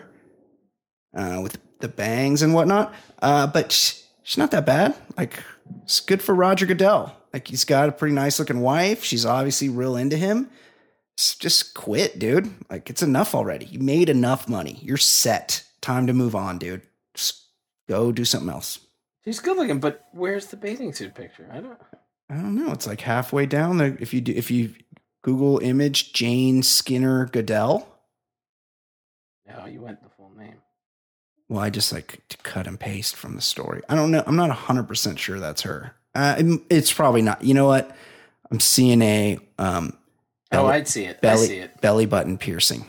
uh, with the bangs and whatnot, uh, but she, she's not that bad. Like, it's good for Roger Goodell. Like, he's got a pretty nice looking wife. She's obviously real into him. Just quit, dude. Like, it's enough already. You made enough money. You're set. Time to move on, dude. Just go do something else. She's good looking, but where's the bathing suit picture? I don't. I don't know. It's like halfway down. The, if you do, if you Google image Jane Skinner Goodell. No, you went the full name. Well, I just like to cut and paste from the story. I don't know. I'm not one hundred percent sure that's her. Uh, it- it's probably not. You know what? I'm seeing a um, Oh, belly, I'd see it. I belly, see it. belly button piercing.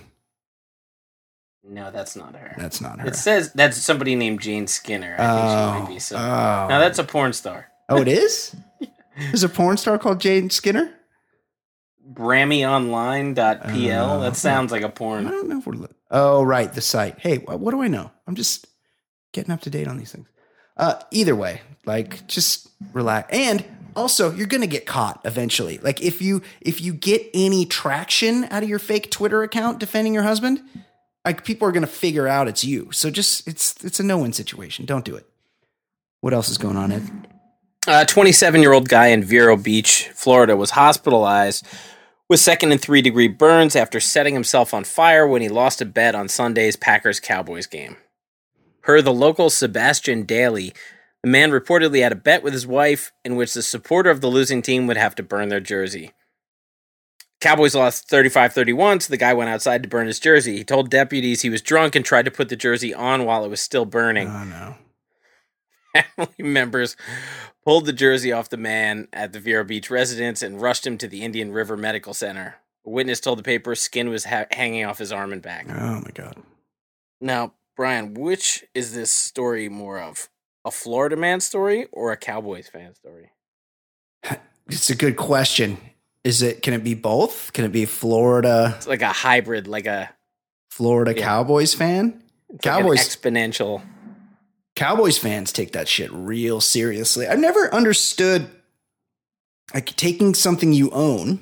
No, that's not her. That's not her. It says that's somebody named Jane Skinner. I think she might be. So oh. now that's a porn star. Oh, it is? There's a porn star called Jane Skinner? Brammy Online dot P L. Oh. That sounds like a I porn. don't know if we're. Li- oh, right. The site. Hey, wh- what do I know? I'm just getting up to date on these things. Uh, either way, like, just relax. And also, you're going to get caught eventually. Like, if you if you get any traction out of your fake Twitter account defending your husband, like, people are going to figure out it's you. So just, it's it's a no-win situation. Don't do it. What else is going on, Ed? A twenty-seven-year-old guy in Vero Beach, Florida, was hospitalized with second and third degree burns after setting himself on fire when he lost a bet on Sunday's Packers-Cowboys game. Per the local Sebastian Daly, the man reportedly had a bet with his wife in which the supporter of the losing team would have to burn their jersey. Cowboys lost thirty-five thirty-one, so the guy went outside to burn his jersey. He told deputies he was drunk and tried to put the jersey on while it was still burning. Oh, no. Family members pulled the jersey off the man at the Vero Beach residence and rushed him to the Indian River Medical Center. A witness told the paper skin was ha- hanging off his arm and back. Oh, my God. Now, Brian, which is this story more of? A Florida man story or a Cowboys fan story? It's a good question. Is it, can it be both? Can it be Florida, It's like a hybrid, like a Florida Yeah. Cowboys fan? it's Cowboys, like an exponential. Cowboys fans take that shit real seriously. I've never understood like taking something you own,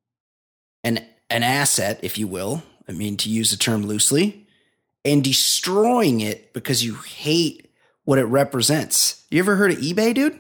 an an asset, if you will, I mean, to use the term loosely, and destroying it because you hate what it represents. You ever heard of eBay, dude?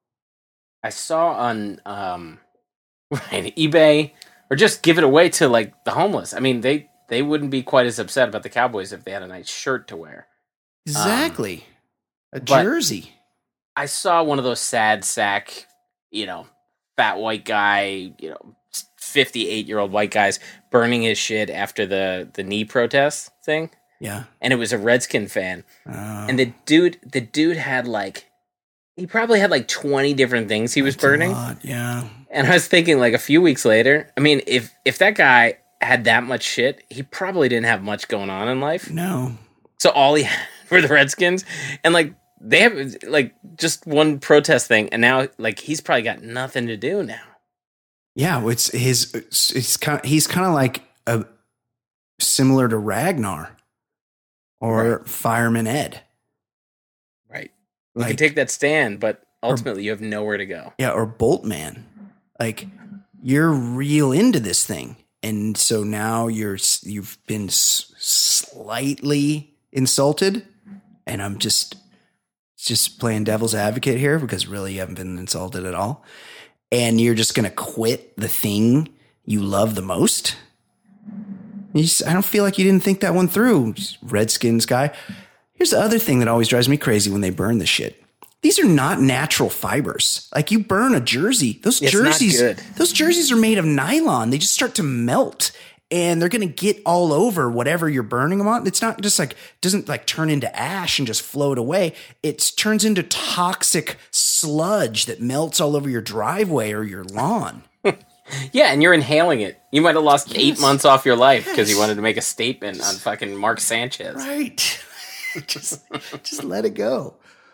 I saw on um, right, eBay, or just give it away to like the homeless. I mean, they they wouldn't be quite as upset about the Cowboys if they had a nice shirt to wear. Exactly. a but- jersey. I saw one of those sad sack, you know, fat white guy, you know, fifty-eight year old white guys burning his shit after the the knee protest thing, Yeah. and it was a Redskin fan, Oh, and the dude the dude had like he probably had like twenty different things he was that's a burning. lot, yeah. And I was thinking, like, a few weeks later, I mean, if if that guy had that much shit, he probably didn't have much going on in life. No. So all he had were the Redskins, and like they have like just one protest thing, and now like he's probably got nothing to do now. Yeah, it's his. It's, it's kind. Of, he's kind of like a similar to Ragnar or Right. Fireman Ed. Right. You Like, can take that stand, but ultimately you have nowhere to go. yeah, or Boltman. Like, you're real into this thing. And so now you're you've been s- slightly insulted, and I'm just just playing devil's advocate here because really you haven't been insulted at all. And you're just going to quit the thing you love the most. You just, I don't feel like you didn't think that one through, Redskins guy. Here's the other thing that always drives me crazy when they burn this shit. These are not natural fibers. Like, you burn a jersey, those It's not jerseys, good. those jerseys are made of nylon. They just start to melt, and they're going to get all over whatever you're burning them on. It's not just like, doesn't like turn into ash and just float away. It turns into toxic sludge that melts all over your driveway or your lawn. Yeah, and you're inhaling it. You might have lost Yes. eight months off your life because Yes. you wanted to make a statement on fucking Mark Sanchez. Right. just, just let it go.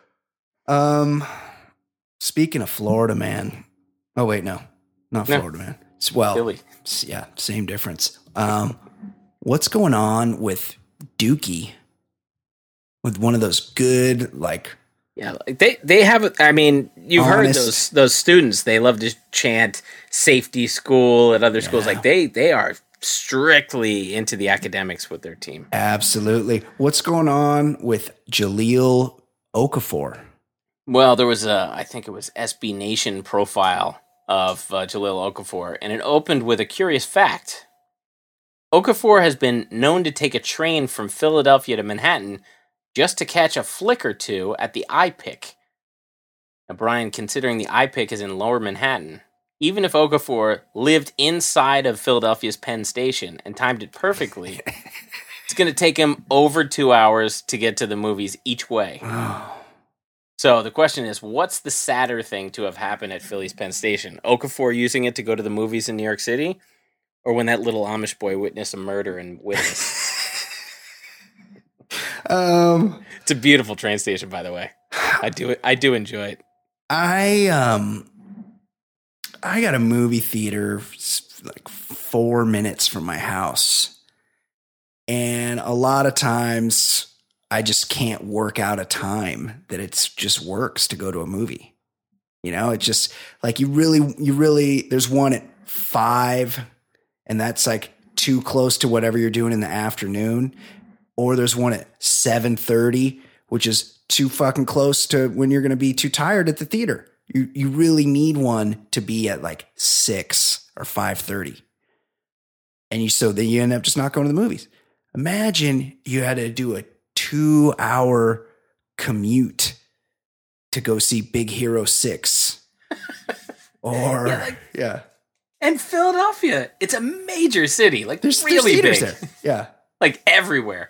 Um, speaking of Florida, man. Oh wait, no, not No. Florida, man. It's, well, Philly. s- yeah, same difference. Um, what's going on with Dookie? With one of those good, like, Yeah, like they they have. I mean, you've heard Honest. those those students. They love to chant safety school at other schools. Yeah. Like they they are strictly into the academics with their team. absolutely. What's going on with Jaleel Okafor? Well, there was a, I think it was S B Nation profile of uh, Jaleel Okafor, and it opened with a curious fact. Okafor has been known to take a train from Philadelphia to Manhattan just to catch a flick or two at the iPic. Now, Brian, considering the iPic is in Lower Manhattan, even if Okafor lived inside of Philadelphia's Penn Station and timed it perfectly, it's going to take him over two hours to get to the movies each way. So the question is, what's the sadder thing to have happened at Philly's Penn Station? Okafor using it to go to the movies in New York City? Or when that little Amish boy witnessed a murder in Witness? Um, It's a beautiful train station, by the way. I do I do enjoy it. I um I got a movie theater s- like four minutes from my house. And a lot of times I just can't work out a time that it's just works to go to a movie. You know, it's just like you really, you really, there's one at five and that's like too close to whatever you're doing in the afternoon. Or there's one at seven thirty, which is too fucking close to when you're going to be too tired at the theater. You you really need one to be at like six or five thirty, and you so then you end up just not going to the movies. Imagine you had to do a two hour commute to go see Big Hero Six, or Yeah, like- yeah, And Philadelphia, it's a major city. Like, there's really there's big. theaters there, yeah. Like, everywhere.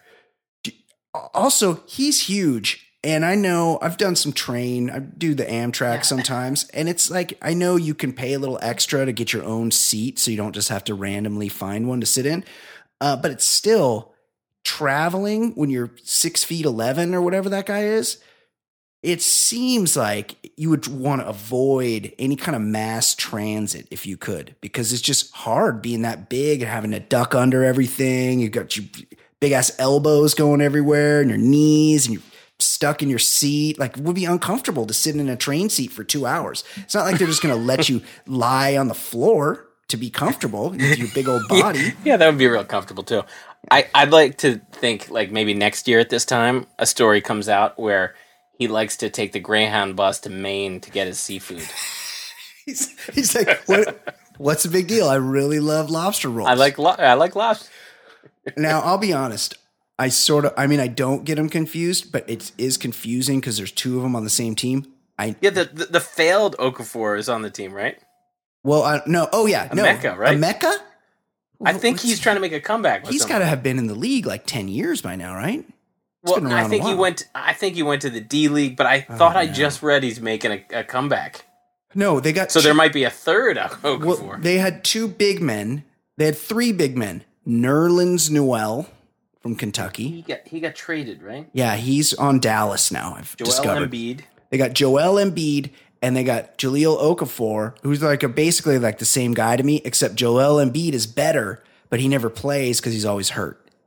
Also, he's huge. And I know I've done some train, I do the Amtrak sometimes. And it's like, I know you can pay a little extra to get your own seat so you don't just have to randomly find one to sit in. Uh, but it's still traveling when you're six feet eleven or whatever that guy is. It seems like you would want to avoid any kind of mass transit if you could, because it's just hard being that big and having to duck under everything. You got your big ass elbows going everywhere and your knees and you're stuck in your seat. Like, it would be uncomfortable to sit in a train seat for two hours. It's not like they're just going to let you lie on the floor to be comfortable with your big old body. Yeah, that would be real comfortable, too. I, I'd like to think, like, maybe next year at this time, a story comes out where he likes to take the Greyhound bus to Maine to get his seafood. He's, he's like, what, what's the big deal? I really love lobster rolls. I like lo- I like lobster. Now, I'll be honest. I sort of, I mean, I don't get them confused, but it is confusing because there's two of them on the same team. I Yeah, the, the the failed Okafor is on the team, right? well, I, no, oh yeah, no, Emeka, right? Emeka? I think What's- he's trying to make a comeback. With He's them. got to have been in the league like ten years by now, right? He's Well, been I around a think he while. went. I think he went to the D League, but I thought I no. just read he's making a, a comeback. No, they got So there two- might be a third Okafor. Well, they had two big men. They had three big men. Nerlens Noel from Kentucky. he got he got traded, right? Yeah, he's on Dallas now. I've Joel discovered. Embiid. They got Joel Embiid and they got Jaleel Okafor, who's like a, basically like the same guy to me, except Joel Embiid is better, but he never plays because he's always hurt.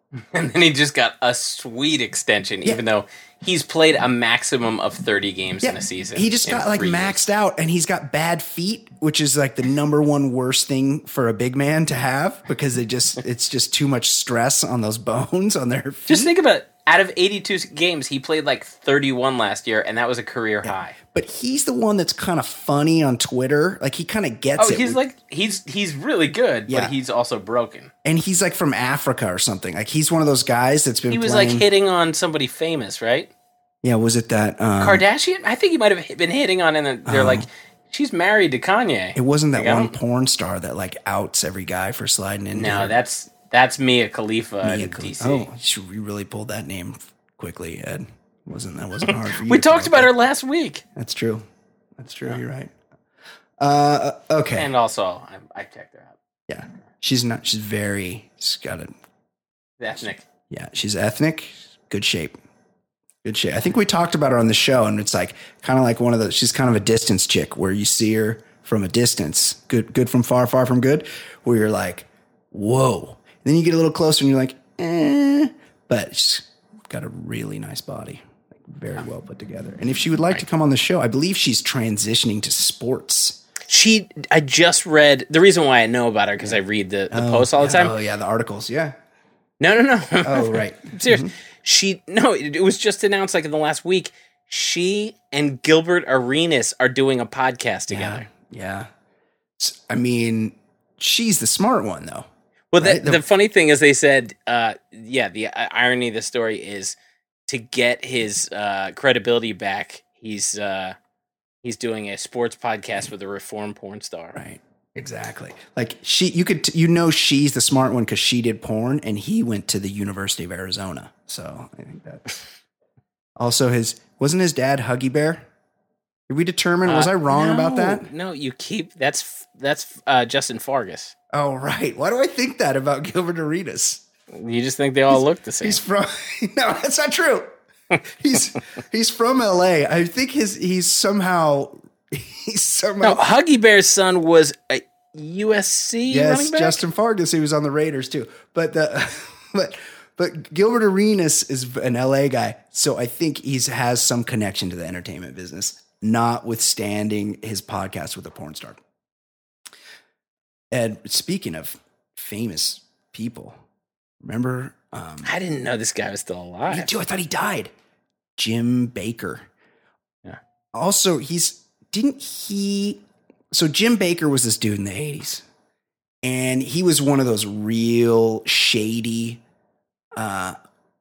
And then he just got a sweet extension, Yeah. even though he's played a maximum of thirty games Yeah, in a season. he just in got like three maxed years. out, and he's got bad feet, which is like the number one worst thing for a big man to have because they just it's just too much stress on those bones on their feet. Just think about it. Out of eighty-two games, he played like thirty-one last year, and that was a career high. But he's the one that's kind of funny on Twitter. Like he kind of gets Oh, it. he's like he's he's really good, Yeah. but he's also broken. and he's like from Africa or something. Like he's one of those guys that's been He was playing. like hitting on somebody famous, right? Yeah, was it that um, Kardashian? I think he might have been hitting on, and they're like, she's married to Kanye. It wasn't that Like, I one don't- porn star that like outs every guy for sliding in. No, that's that's Mia Khalifa in D C. Oh, you really pulled that name quickly, Ed. Wasn't that wasn't hard for you? We to talked correct about that. her last week, That's true. That's true. You're right. Uh, okay. and also I, I checked her out. Yeah, she's not. She's very. She's got a. Ethnic. Yeah, she's ethnic. Good shape. Good shape. I think we talked about her on the show, and it's like kind of like one of the. She's kind of a distance chick where you see her from a distance. Good, good from far, far from good. Where you're like, whoa. And then you get a little closer, and you're like, eh. But she's got a really nice body, like very well put together. And if she would like to come on the show, I believe she's transitioning to sports. She, I just read the reason why I know about her because I read the, the posts all the time. Oh yeah, the articles. Yeah. No, no, no. Oh right. I'm serious. She no, it, it was just announced like in the last week. She and Gilbert Arenas are doing a podcast together. Yeah. Yeah. S- I mean, she's the smart one though. Well, Right? the, The- the funny thing is, they said, uh, yeah, the uh, irony of the story is to get his uh, credibility back. He's uh, he's doing a sports podcast with a reformed porn star. Right. Exactly. Like she, you could, t- you know, she's the smart one because she did porn and he went to the University of Arizona. So I think that. Also, his wasn't his dad Huggy Bear. Did we determine? Was Uh, I wrong no, about that? No, you keep that's that's uh, Justin Fargas. Oh right. Why do I think that about Gilbert Arenas? You just think they all look the same. He's from. No, that's not true. He's he's from L A. I think his he's somehow he's somehow. No, Huggy Bear's son was a U S C Yes, running back. Justin Fargas. He was on the Raiders too. But the but but Gilbert Arenas is an L A guy, so I think he's has some connection to the entertainment business, notwithstanding his podcast with a porn star. Ed, speaking of famous people, remember? Um, I didn't know this guy was still alive. me too. I thought he died. Jim Baker. Yeah. Also, he's didn't he? So Jim Baker was this dude in the eighties, and he was one of those real shady. Uh,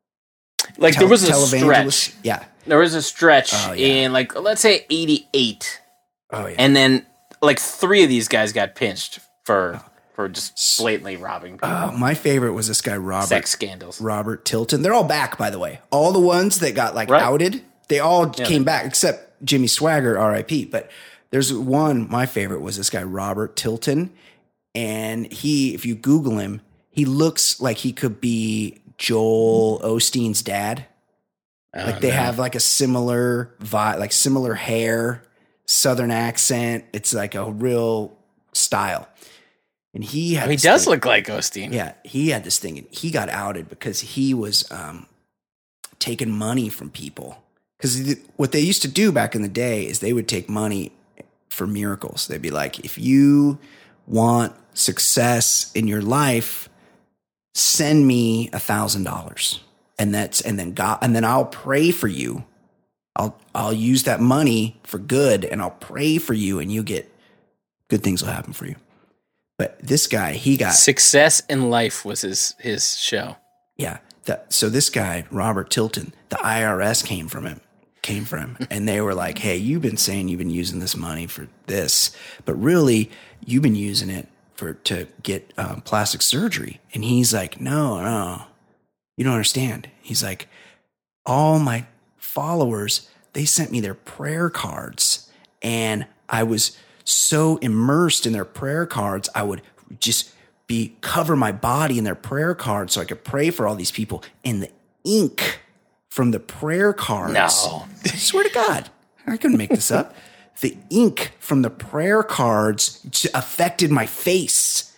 Like tel- there was a televangelists. stretch. Yeah. There was a stretch Oh, yeah. in like let's say eighty-eight, Oh yeah. and then like three of these guys got pinched for for just blatantly robbing people. Oh, my favorite was this guy Robert Sex scandals. Robert Tilton. They're all back, by the way. All the ones that got like Right. outed, they all Yeah. came back except Jimmy Swagger, R I P. But there's one. My favorite was this guy Robert Tilton, and he, if you Google him, he looks like he could be Joel Osteen's dad. Oh, Like they no. have like a similar vibe, like similar hair, Southern accent. It's like a real style. And he had Oh, he this does thing- look like Osteen. yeah, he had this thing, and he got outed because he was um, taking money from people. Because what they used to do back in the day is they would take money for miracles. They'd be like, if you want success in your life, send me a thousand dollars, and that's and then God, and then I'll pray for you. I'll I'll use that money for good, and I'll pray for you, and you get good things will happen for you. But this guy, he got Success in Life was his his show. Yeah. That, so this guy, Robert Tilton, the I R S came from him, came from him. And they were like, hey, you've been saying you've been using this money for this, but really you've been using it for, to get um, plastic surgery. And he's like, no, no, you don't understand. He's like, all my followers, they sent me their prayer cards, and I was so immersed in their prayer cards, I would just be cover my body in their prayer cards so I could pray for all these people. And the ink from the prayer cards, No. I swear to God, I couldn't make this up. The ink from the prayer cards j- affected my face,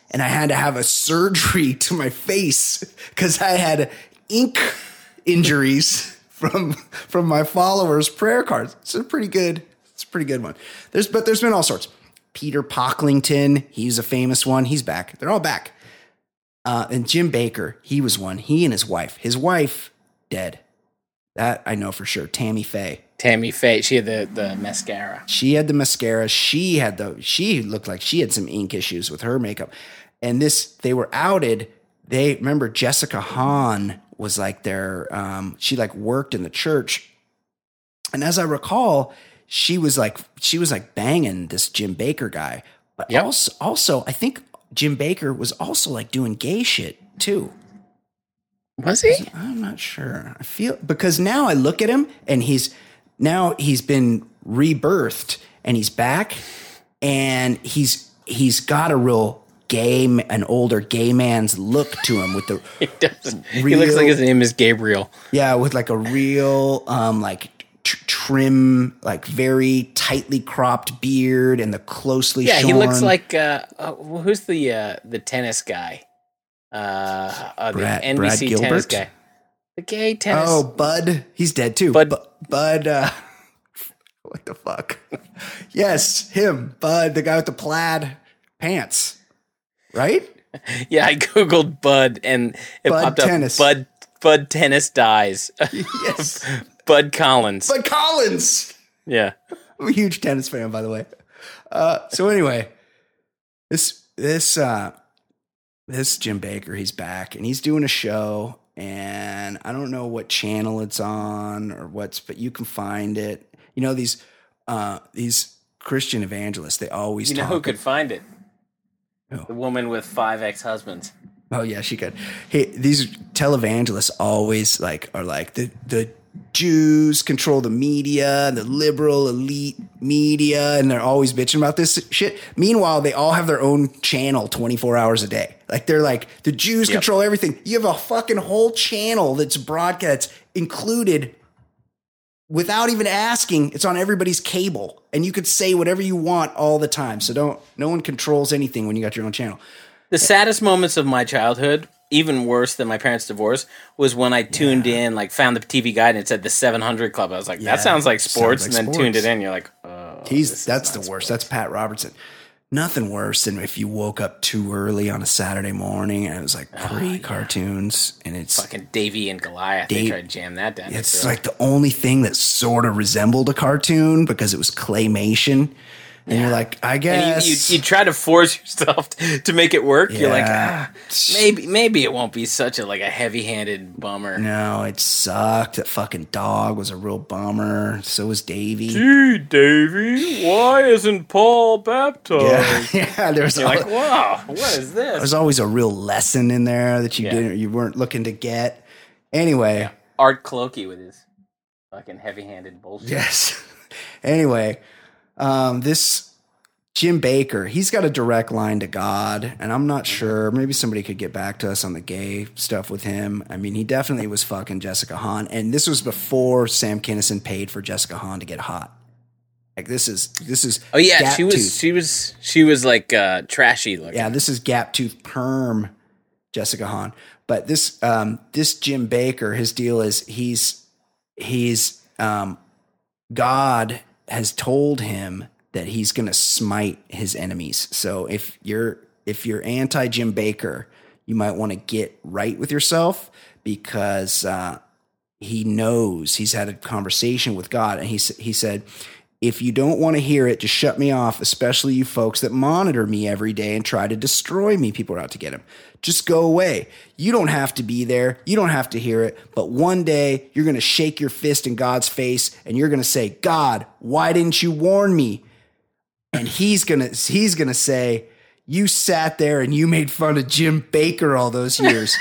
and I had to have a surgery to my face because I had ink injuries from from my followers' prayer cards. It's a pretty good, it's a pretty good one. There's but there's been all sorts. Peter Pocklington, he's a famous one. He's back. They're all back. Uh, and Jim Bakker, he was one. He and his wife. His wife, dead. That I know for sure. Tammy Faye. Tammy Faye. She had the, the mascara. She had the mascara. She had the, she looked like she had some ink issues with her makeup. And this, they were outed. They, remember Jessica Hahn was like their, um, she like worked in the church. And as I recall, she was like, she was like banging this Jim Bakker guy. But Yep. also, also, I think Jim Bakker was also like doing gay shit too. Was he? I'm not sure. I feel, because now I look at him and he's, now he's been rebirthed and he's back and he's, he's got a real gay, an older gay man's look to him with the, He does. He Real- looks like his name is Gabriel. yeah, with like a real, um, like tr- trim, like very tightly cropped beard and the closely Yeah, shorn. he looks like uh, uh who's the uh the tennis guy? Uh, uh the Brad- N B Brad C tennis Gilbert? guy. The gay tennis. Oh, Bud. He's dead too. Bud- Bu- Bud, uh, what the fuck? Yes, him. Bud, the guy with the plaid pants. Right? Yeah, I googled Bud and it Bud popped Tennis. up. Bud Bud Tennis dies. Yes. Bud Collins. Bud Collins. Yeah. I'm a huge tennis fan, by the way. Uh, so anyway, this this uh, this Jim Bakker, he's back and he's doing a show, and I don't know what channel it's on or what's, but you can find it. You know, these uh, these Christian evangelists, they always You know talk. who could find it? Who? The woman with five ex-husbands. Oh yeah, she could. Hey, these televangelists always like are like the the Jews control the media, the liberal elite media, and they're always bitching about this shit. Meanwhile, they all have their own channel twenty-four hours a day. Like they're like the Jews Yep. control everything. You have a fucking whole channel that's broadcast included without even asking. It's on everybody's cable, and you could say whatever you want all the time. So don't. No one controls anything when you got your own channel. The saddest moments of my childhood, even worse than my parents' divorce, was when I tuned in, like found the T V guide and it said the seven hundred Club. I was like, Yeah, that sounds like sounds sports, like and then sports. tuned it in. You're like, oh, He's this is that's the not worst. sports. That's Pat Robertson. Nothing worse than if you woke up too early on a Saturday morning and it was like pre cartoons and it's Fucking Davy and Goliath. They Dave- tried to jam that down. your it's throat. like the only thing that sort of resembled a cartoon because it was claymation. And you're like, I and guess you, you, you try to force yourself to make it work. You're like, Yeah. ah, maybe maybe it won't be such a like a heavy-handed bummer. no, it sucked. That fucking dog was a real bummer. So was Davy. Gee, Davy, why isn't Paul baptized? Yeah, yeah. There's You're like, al- wow, what is this? there's always a real lesson in there that you Yeah. didn't, you weren't looking to get. Anyway, Art Clokey with his fucking heavy-handed bullshit. yes. Anyway, um, this Jim Bakker, he's got a direct line to God, and I'm not sure. Maybe somebody could get back to us on the gay stuff with him. I mean, he definitely was fucking Jessica Hahn, and this was before Sam Kinison paid for Jessica Hahn to get hot. Like this is this is Oh yeah, gap she was tooth. she was she was like uh, trashy looking. Yeah, this is gap tooth perm Jessica Hahn. But this um, this Jim Bakker, his deal is he's he's um, God has told him that he's going to smite his enemies. So if you're if you're anti Jim Bakker, you might want to get right with yourself because uh, he knows he's had a conversation with God, and he s- he said, if you don't want to hear it, just shut me off, especially you folks that monitor me every day and try to destroy me. People are out to get him. Just go away. You don't have to be there. You don't have to hear it. But one day you're going to shake your fist in God's face and you're going to say, God, why didn't you warn me? And he's going to, he's going to say, you sat there and you made fun of Jim Bakker all those years.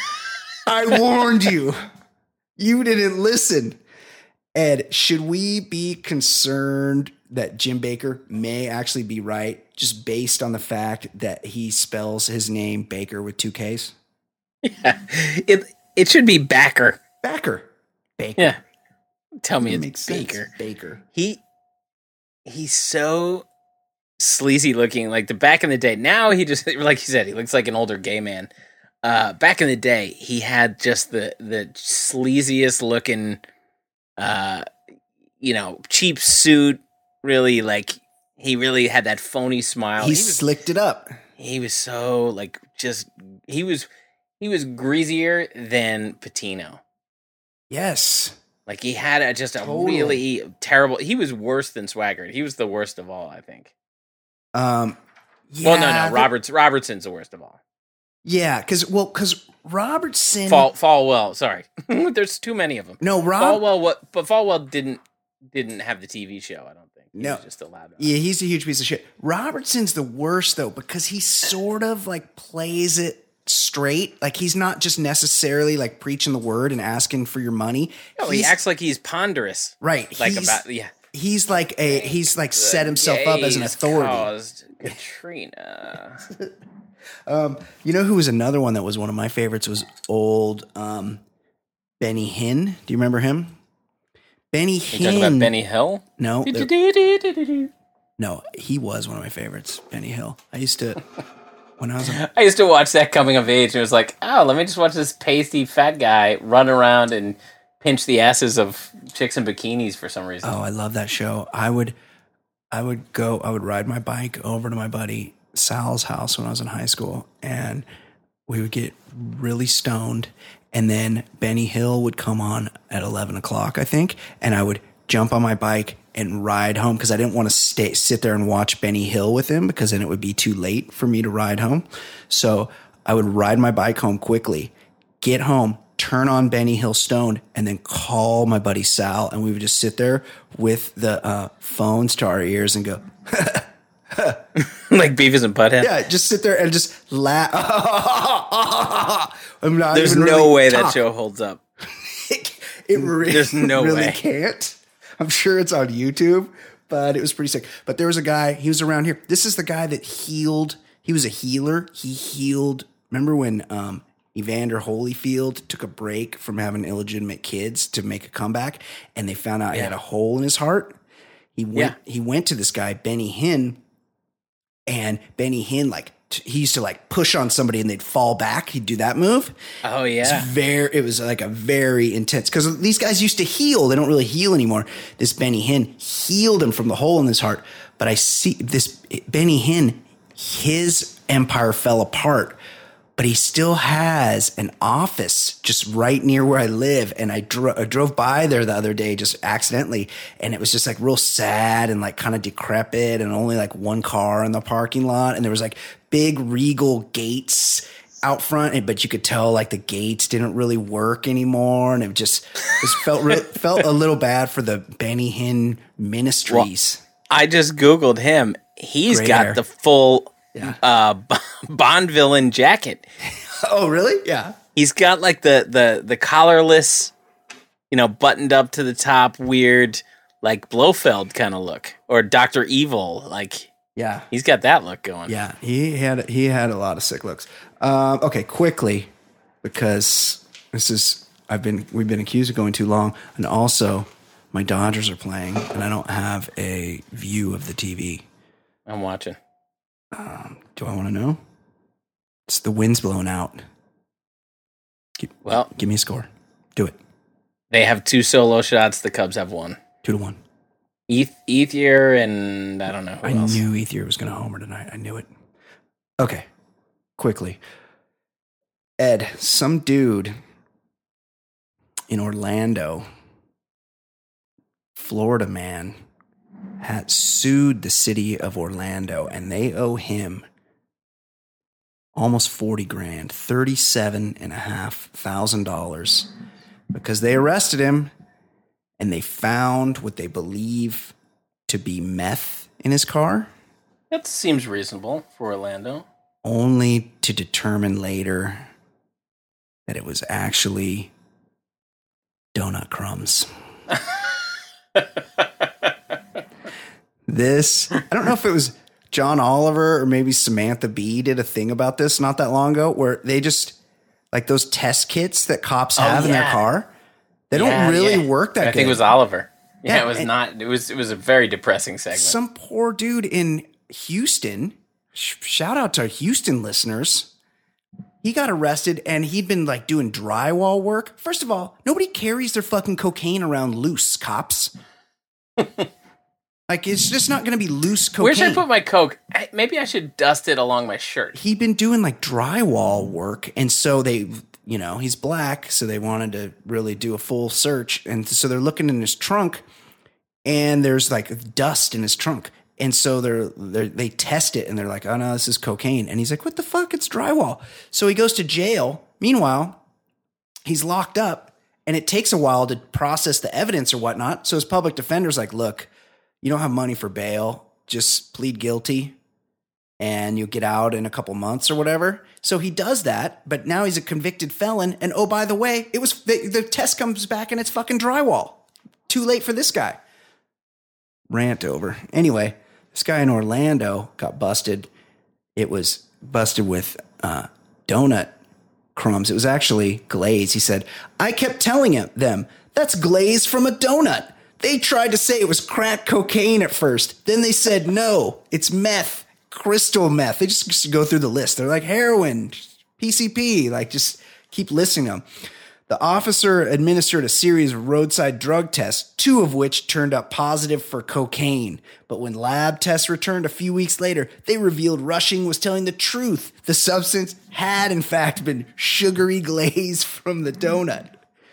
I warned you. You didn't listen. Ed, should we be concerned that Jim Bakker may actually be right just based on the fact that he spells his name Baker with two Ks? Yeah. It it should be Backer. Backer. Baker. Yeah. Tell me It it's makes sense. Baker. Baker. He he's so sleazy looking. Like the back in the day. Now he just, like you said, he looks like an older gay man. Uh, back in the day, he had just the the sleaziest looking, uh, you know, cheap suit. Really, like he really had that phony smile. He, he was, slicked it up. He was so like just he was he was greasier than Patino. Yes. Like he had a, just a Totally. really terrible. He was worse than Swaggart. He was the worst of all, I think. Um. Yeah, well, no, no. the- Roberts Robertson's the worst of all. Yeah, because well, because Robertson. Fall Falwell. Sorry, there's too many of them. No, Rob. Falwell. What? But Falwell didn't didn't have the T V show. I don't think. He No. was just allowed. Yeah, he's a huge piece of shit. Robertson's the worst though because he sort of like plays it straight. Like he's not just necessarily like preaching the word and asking for your money. No, he He's- acts like he's ponderous. right. Like he's, about yeah. he's like a he's like set himself up as an Gays authority. Caused Katrina. Um, you know who was another one that was one of my favorites was old um, Benny Hinn. Do you remember him? Benny You Hinn. talking about Benny Hill? No, there- I no, he was one of my favorites. Benny Hill. I used to when I was a, used to watch that coming of age. And it was like, oh, let me just watch this pasty fat guy run around and pinch the asses of chicks in bikinis for some reason. oh, I love that show. I would, I would go. I would ride my bike over to my buddy Sal's house when I was in high school, and we would get really stoned. And then Benny Hill would come on at eleven o'clock, I think, and I would jump on my bike and ride home because I didn't want to stay sit there and watch Benny Hill with him because then it would be too late for me to ride home. So I would ride my bike home quickly, get home, turn on Benny Hill stoned, and then call my buddy Sal, and we would just sit there with the uh, phones to our ears and go, Like Beavis and Butthead? yeah, just sit there and just laugh. I'm not There's even no really way that talk. show holds up. It really, There's no really way. can't. I'm sure it's on YouTube, but it was pretty sick. But there was a guy, he was around here. This is the guy that healed. He was a healer. He healed. Remember when um, Evander Holyfield took a break from having illegitimate kids to make a comeback, and they found out he had a hole in his heart? He went. Yeah. He went to this guy, Benny Hinn, and Benny Hinn like t- he used to like push on somebody and they'd fall back. He'd do that move. Oh, It's yeah. very, it was like a very intense because these guys used to heal. They don't really heal anymore. This Benny Hinn healed him from the hole in his heart. But I see this Benny Hinn, his empire fell apart, but he still has an office just right near where I live. And I, dro- I drove by there the other day just accidentally, and it was just like real sad and like kind of decrepit and only like one car in the parking lot. And there was like big regal gates out front, and- but you could tell like the gates didn't really work anymore. And it just, it felt, re- felt a little bad for the Benny Hinn Ministries. I just Googled him. He's Gray got hair. the full Yeah. uh, Bond villain jacket. Oh, really? Yeah. He's got like the the the collarless, you know, buttoned up to the top, weird like Blofeld kind of look, or Doctor Evil. Like Yeah. he's got that look going. Yeah, he had he had a lot of sick looks. Um, okay, quickly, because this is I've been we've been accused of going too long, and also my Dodgers are playing, and I don't have a view of the T V. I'm watching. Um, do I want to know? It's the wind's blowing out. Give, Well, give me a score. Do it. they have two solo shots. The Cubs have one. Two to one. Eth- Ethier and I don't know who I else. knew Ethier was going to homer tonight. I knew it. Okay, quickly. Ed, some dude in Orlando, Florida man, had sued the city of Orlando, and they owe him almost forty grand, thirty-seven and a half thousand dollars, because they arrested him and they found what they believe to be meth in his car, That seems reasonable for Orlando. only to determine later that it was actually donut crumbs. This, I don't know if it was John Oliver or maybe Samantha Bee did a thing about this not that long ago, where they just, like those test kits that cops have in their yeah. car, they Yeah, don't really yeah. work that I good. think it was Oliver. Yeah, Yeah, it was and- not. It was. It was a very depressing segment. Some poor dude in Houston, sh- shout out to Houston listeners. He got arrested and he'd been like doing drywall work. First of all, nobody carries their fucking cocaine around loose, cops. Like, it's just not going to be loose cocaine. Where should I put my coke? I, maybe I should dust it along my shirt. He'd been doing like drywall work. And so they, you know, he's black. So they wanted to really do a full search. And so they're looking in his trunk and there's like dust in his trunk. And so they're, they're, they test it and they're like, oh no, this is cocaine. And he's like, what the fuck? It's drywall. So he goes to jail. Meanwhile, he's locked up and it takes a while to process the evidence or whatnot. So his public defender's like, look, you don't have money for bail. Just plead guilty and you'll get out in a couple months or whatever. So he does that, but now he's a convicted felon. And oh, by the way, it was the, the test comes back and it's fucking drywall. Too late for this guy. Rant over. Anyway, this guy in Orlando got busted. It was busted with uh, donut crumbs. It was actually glaze. He said, I kept telling him, them, that's glaze from a donut. They tried to say it was crack cocaine at first. Then they said, no, it's meth, crystal meth. They just, just go through the list. They're like heroin, P C P, like just keep listing them. The officer administered a series of roadside drug tests, two of which turned up positive for cocaine. But when lab tests returned a few weeks later, they revealed Rushing was telling the truth. The substance had, in fact, been sugary glaze from the donut.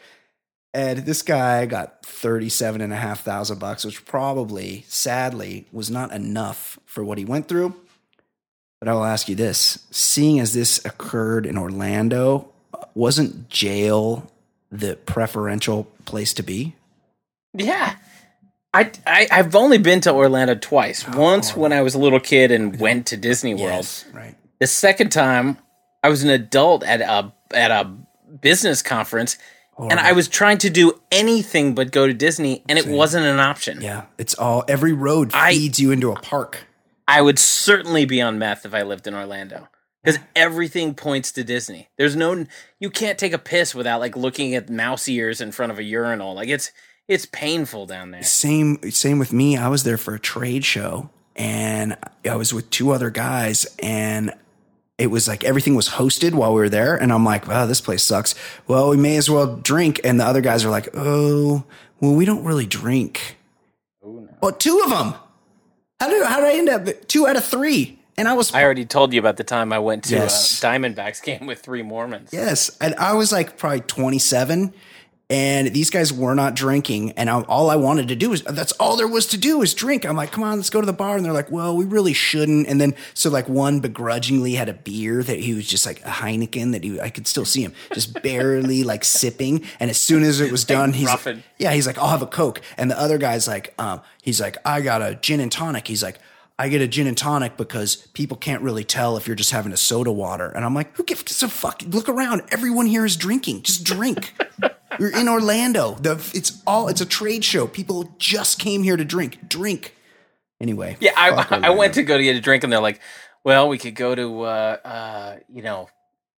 And this guy got thirty-seven and a half thousand bucks, which probably, sadly, was not enough for what he went through. But I will ask you this. Seeing as this occurred in Orlando, wasn't jail the preferential place to be? Yeah. I, I, I've only been to Orlando twice. Oh, Once when I was a little kid and went to Disney World. Yes, right. The second time, I was an adult at a at a business conference, oh, and right. I was trying to do anything but go to Disney, and it wasn't an option. Yeah, it's all, every road feeds I, you into a park. I would certainly be on meth if I lived in Orlando. Because everything points to Disney. There's no, you can't take a piss without like looking at mouse ears in front of a urinal. Like it's, it's painful down there. Same, same with me. I was there for a trade show and I was with two other guys and it was like everything was hosted while we were there. And I'm like, wow, this place sucks. Well, we may as well drink. And the other guys are like, oh, well, we don't really drink. Oh, no. Well, two of them. How did, how did I end up? Two out of three. And I was, I already told you about the time I went to yes. a Diamondbacks game with three Mormons. Yes. And I was like probably twenty-seven and these guys were not drinking. And I, all I wanted to do was, that's all there was to do is drink. I'm like, come on, let's go to the bar. And they're like, well, we really shouldn't. And then, so like one begrudgingly had a beer that he was just like a Heineken that he, I could still see him just barely like sipping. And as soon as it was done, he's like, yeah, he's like, I'll have a Coke. And the other guy's like, um, he's like, I got a gin and tonic. He's like, I get a gin and tonic because people can't really tell if you're just having a soda water. And I'm like, who gives a fuck? Look around. Everyone here is drinking. Just drink. We're in Orlando. The, it's all, it's a trade show. People just came here to drink. Drink. Anyway. Yeah, I, I went to go to get a drink and they're like, well, we could go to, uh, uh, you know,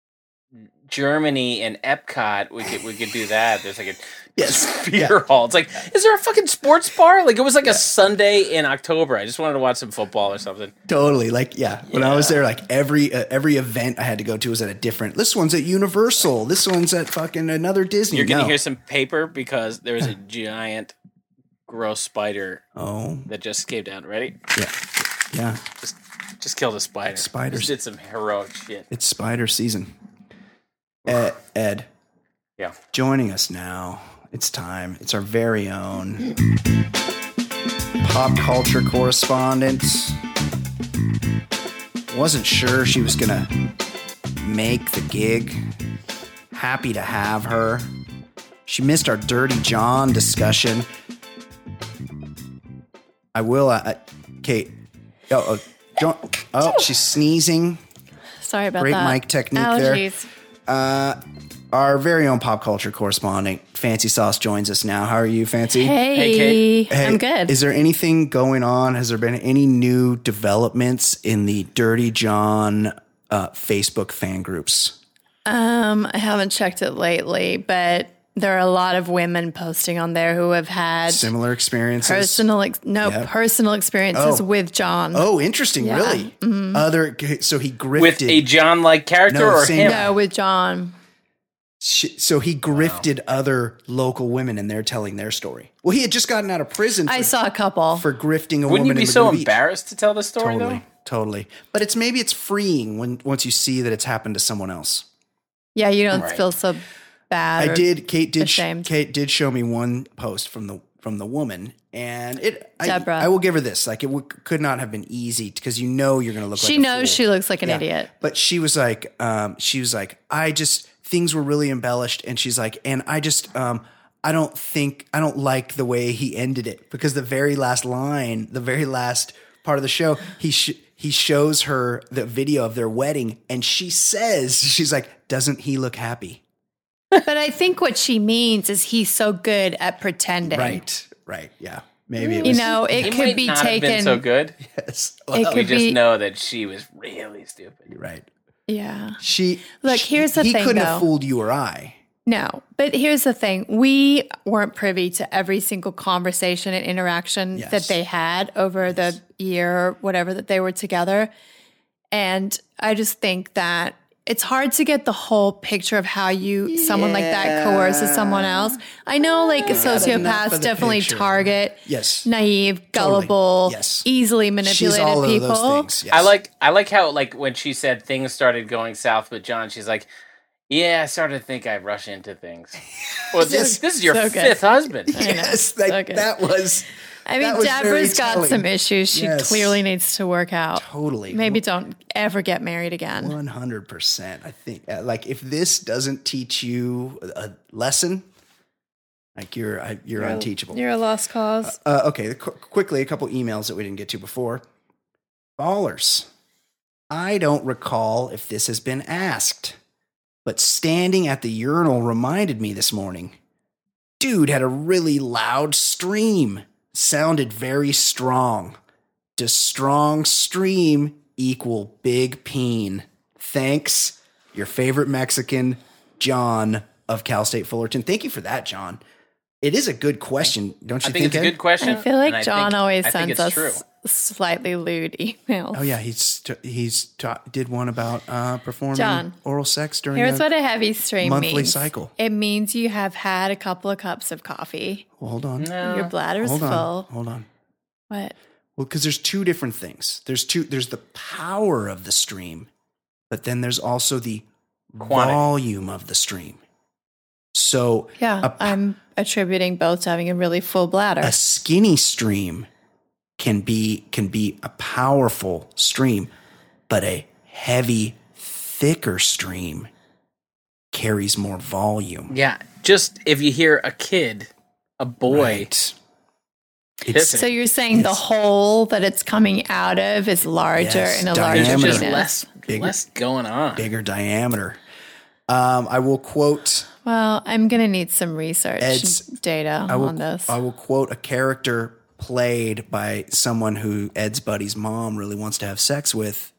Germany and Epcot. We could, we could do that. There's like a yes. beer yeah. hall. It's like, is there a fucking sports bar? Like it was like yeah. a Sunday in October. I just wanted to watch some football or something. Totally. Like, yeah. When yeah. I was there, like every, uh, every event I had to go to was at a different, this one's at Universal. This one's at fucking another Disney. You're going to no. hear some paper because there's a giant gross spider oh. that just came down. Ready? Yeah. Yeah. Just, just killed a spider. Spiders. Just did some heroic shit. It's spider season. Ed, Ed, yeah, joining us now. It's time. It's our very own pop culture correspondent. Wasn't sure she was gonna make the gig. Happy to have her. She missed our Dirty John discussion. I will, uh, Kate. Oh, oh, John, oh, she's sneezing. Sorry about Great that. Great mic technique Allergies. there. Uh, our very own pop culture correspondent, Fancy Sauce, joins us now. How are you, Fancy? Hey, hey Kate. Hey, I'm good. Is there anything going on? Has there been any new developments in the Dirty John uh, Facebook fan groups? Um, I haven't checked it lately, but there are a lot of women posting on there who have had Similar experiences. personal, ex- no, Yeah. personal experiences Oh. with John. Oh, interesting. Yeah. Really? Other. So he grifted. With a John-like character No, or same him? guy. No, with John. Sh- So he grifted other local women, and they're telling their story. Well, he had just gotten out of prison. For, I saw a couple. for grifting a Wouldn't you woman be in so Laguna Beach. embarrassed to tell the story, Totally, though? totally. But it's maybe it's freeing when once you see that it's happened to someone else. Yeah, you don't Right. feel so bad. I or did. Kate did. Sh- ashamed. Kate did show me one post from the from the woman, and it. I, Deborah. I will give her this. Like it w- could not have been easy because you know you're going to look. She like a knows fool. she looks like an Yeah. idiot. But she was like, um, she was like, I just things were really embellished, and she's like, and I just, um, I don't think I don't like the way he ended it because the very last line, the very last part of the show, he sh- he shows her the video of their wedding, and she says, she's like, doesn't he look happy? But I think what she means is he's so good at pretending. Right, right, yeah, maybe it You was. know, it He could might be not have been taken. so good. Yes. It Well, We could just be. know that she was really stupid. right. Yeah. She Look, she- here's the he thing, couldn't though. have fooled you or I. No, but here's the thing. We weren't privy to every single conversation and interaction Yes. that they had over the year or whatever that they were together. And I just think that it's hard to get the whole picture of how you, someone like that coerces someone else. I know like enough sociopaths of the definitely picture. target Yes. naive, gullible, Yes. easily She's manipulated all of people. those things. Yes. I like I like how like when she said things started going south with John, she's like, "Yeah, I started to think I rush into things." Well, this, this is your So good. fifth husband. Yes, So that, good. that was. I mean, that was very Deborah's got telling. some issues she Yes. clearly needs to work out. Totally. Maybe don't ever get married again. One hundred percent. I think, uh, like, if this doesn't teach you a lesson, like you're I, you're unteachable. You're a lost cause. Uh, okay, qu- quickly, a couple emails that we didn't get to before. Ballers. I don't recall if this has been asked, but standing at the urinal reminded me this morning. Dude had a really loud stream. Sounded very strong. Does strong stream equal big peen? Thanks, your favorite Mexican, John of Cal State Fullerton. Thank you for that, John. It is a good question, don't you I think it's a Ed? good question. I feel like and I John think- always I think sends it's us true. slightly lewd emails. Oh yeah, he's he's ta- did one about uh, performing John, oral sex during Here's a, what a heavy stream monthly means. cycle. It means you have had a couple of cups of coffee. Well, hold on, No. Your bladder's hold on, full. hold on. What? Well, because there's two different things. There's two. There's the power of the stream, but then there's also the Quantity. volume of the stream. So Yeah, a, I'm attributing both to having a really full bladder. a skinny stream can be can be a powerful stream, but a heavy, thicker stream carries more volume. Yeah, just if you hear a kid, a boy, Right. It's, Pissing. So you're saying the hole that it's coming out of is larger Yes, and a diameter. larger there's just penis. less Bigger. less going on. bigger diameter. Um, I will quote. Well, I'm going to need some research Ed's- data I will, on this. I will quote a character played by someone who Ed's buddy's mom really wants to have sex with.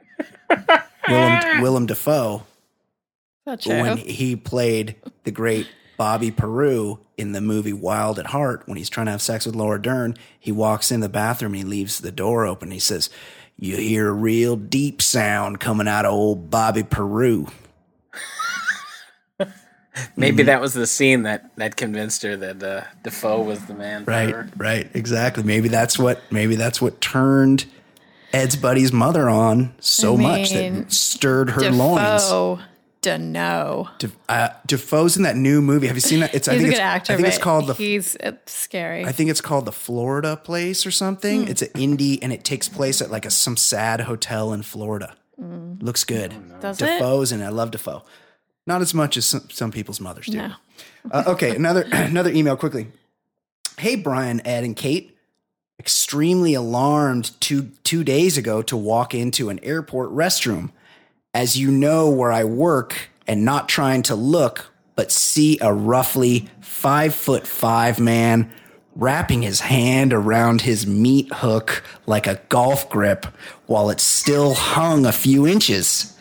Willem, Willem Dafoe. Not true. When he played the great Bobby Peru in the movie Wild at Heart, when he's trying to have sex with Laura Dern, he walks in the bathroom and he leaves the door open. He says, "You hear a real deep sound coming out of old Bobby Peru." Maybe that was the scene that, that convinced her that uh, Defoe was the man for Right, her. right, exactly. Maybe that's what maybe that's what turned Ed's buddy's mother on so I much mean, that stirred her loins. Defoe, dunno. De, uh, Defoe's in that new movie. Have you seen that? It's I He's a think good it's actor, I think it's but called the he's uh, scary. I think it's called the Florida Place or something. Hmm. It's an indie and it takes place at like a some sad hotel in Florida. Looks good. Does it? Defoe's in it. I love Defoe. Not as much as some, some people's mothers do. No. Uh, okay, another another email quickly. Hey, Brian, Ed, and Kate. Extremely alarmed two two days ago to walk into an airport restroom. As you know, where I work, and not trying to look, but see a roughly five foot five man wrapping his hand around his meat hook like a golf grip while it still hung a few inches.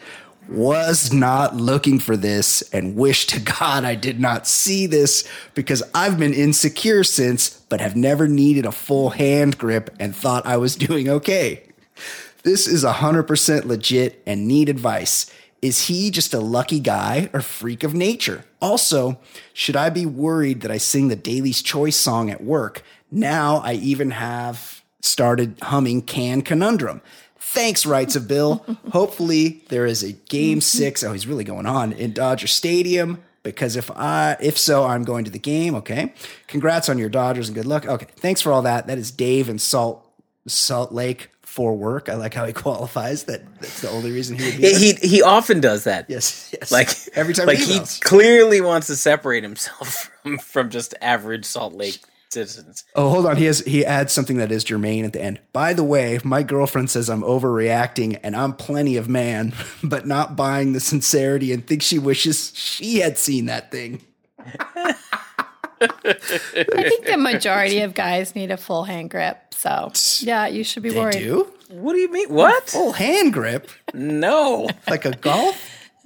was not looking for this and wish to God I did not see this because I've been insecure since, but have never needed a full hand grip and thought I was doing okay. This is one hundred percent legit and need advice. Is he just a lucky guy or freak of nature? Also, should I be worried that I sing the Daily's Choice song at work? Now I even have started humming Can Conundrum. Thanks, Rights of Bill. Hopefully there is a game six. Oh, he's really going on in Dodger Stadium because if I, if so, I'm going to the game. Okay. Congrats on your Dodgers and good luck. Okay. Thanks for all that. That is Dave in Salt, Salt Lake for work. I like how he qualifies that. That's the only reason he would be. He, he, he often does that. Yes. Yes. Like every time like he, he clearly wants to separate himself from, from just average Salt Lake citizens. Oh, hold on. He has he adds something that is germane at the end. By the way, my girlfriend says I'm overreacting and I'm plenty of man, but not buying the sincerity and thinks she wishes she had seen that thing. I think the majority of guys need a full hand grip. So, yeah, you should be They worried. do? What do you mean? What? Full hand grip? No. Like a golf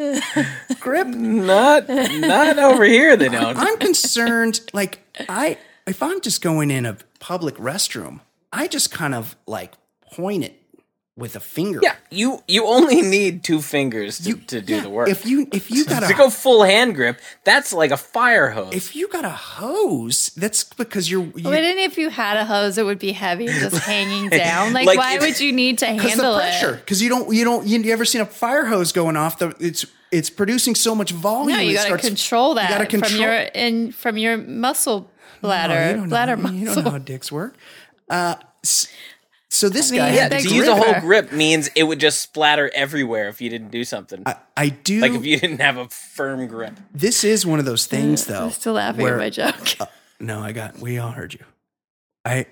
grip? Not not over here they don't. I'm concerned, like, I if I'm just going in a public restroom, I just kind of like point it with a finger. Yeah, you you only need two fingers to, You- to do yeah, the work. If you if you got to a go full hand grip, that's like a fire hose. if you got a hose, that's because you're you, But then if you had a hose, it would be heavy and just hanging down. Like, Like why if- would you need to because the handle pressure. it? Because you don't you don't you, you ever seen a fire hose going off? The it's it's producing so much volume. No, you it got to starts- control that gotta from control- your in from your muscle Oh, bladder, you don't know- bladder you don't muscle. know how dicks work. Uh, s- so this I mean, guy yeah, had they to to use a grip whole her. grip means it would just splatter everywhere if you didn't do something. I, I do. like if you didn't have a firm grip. This is one of those things, though. I'm still laughing where- at my joke. No, I got. We all heard you. I.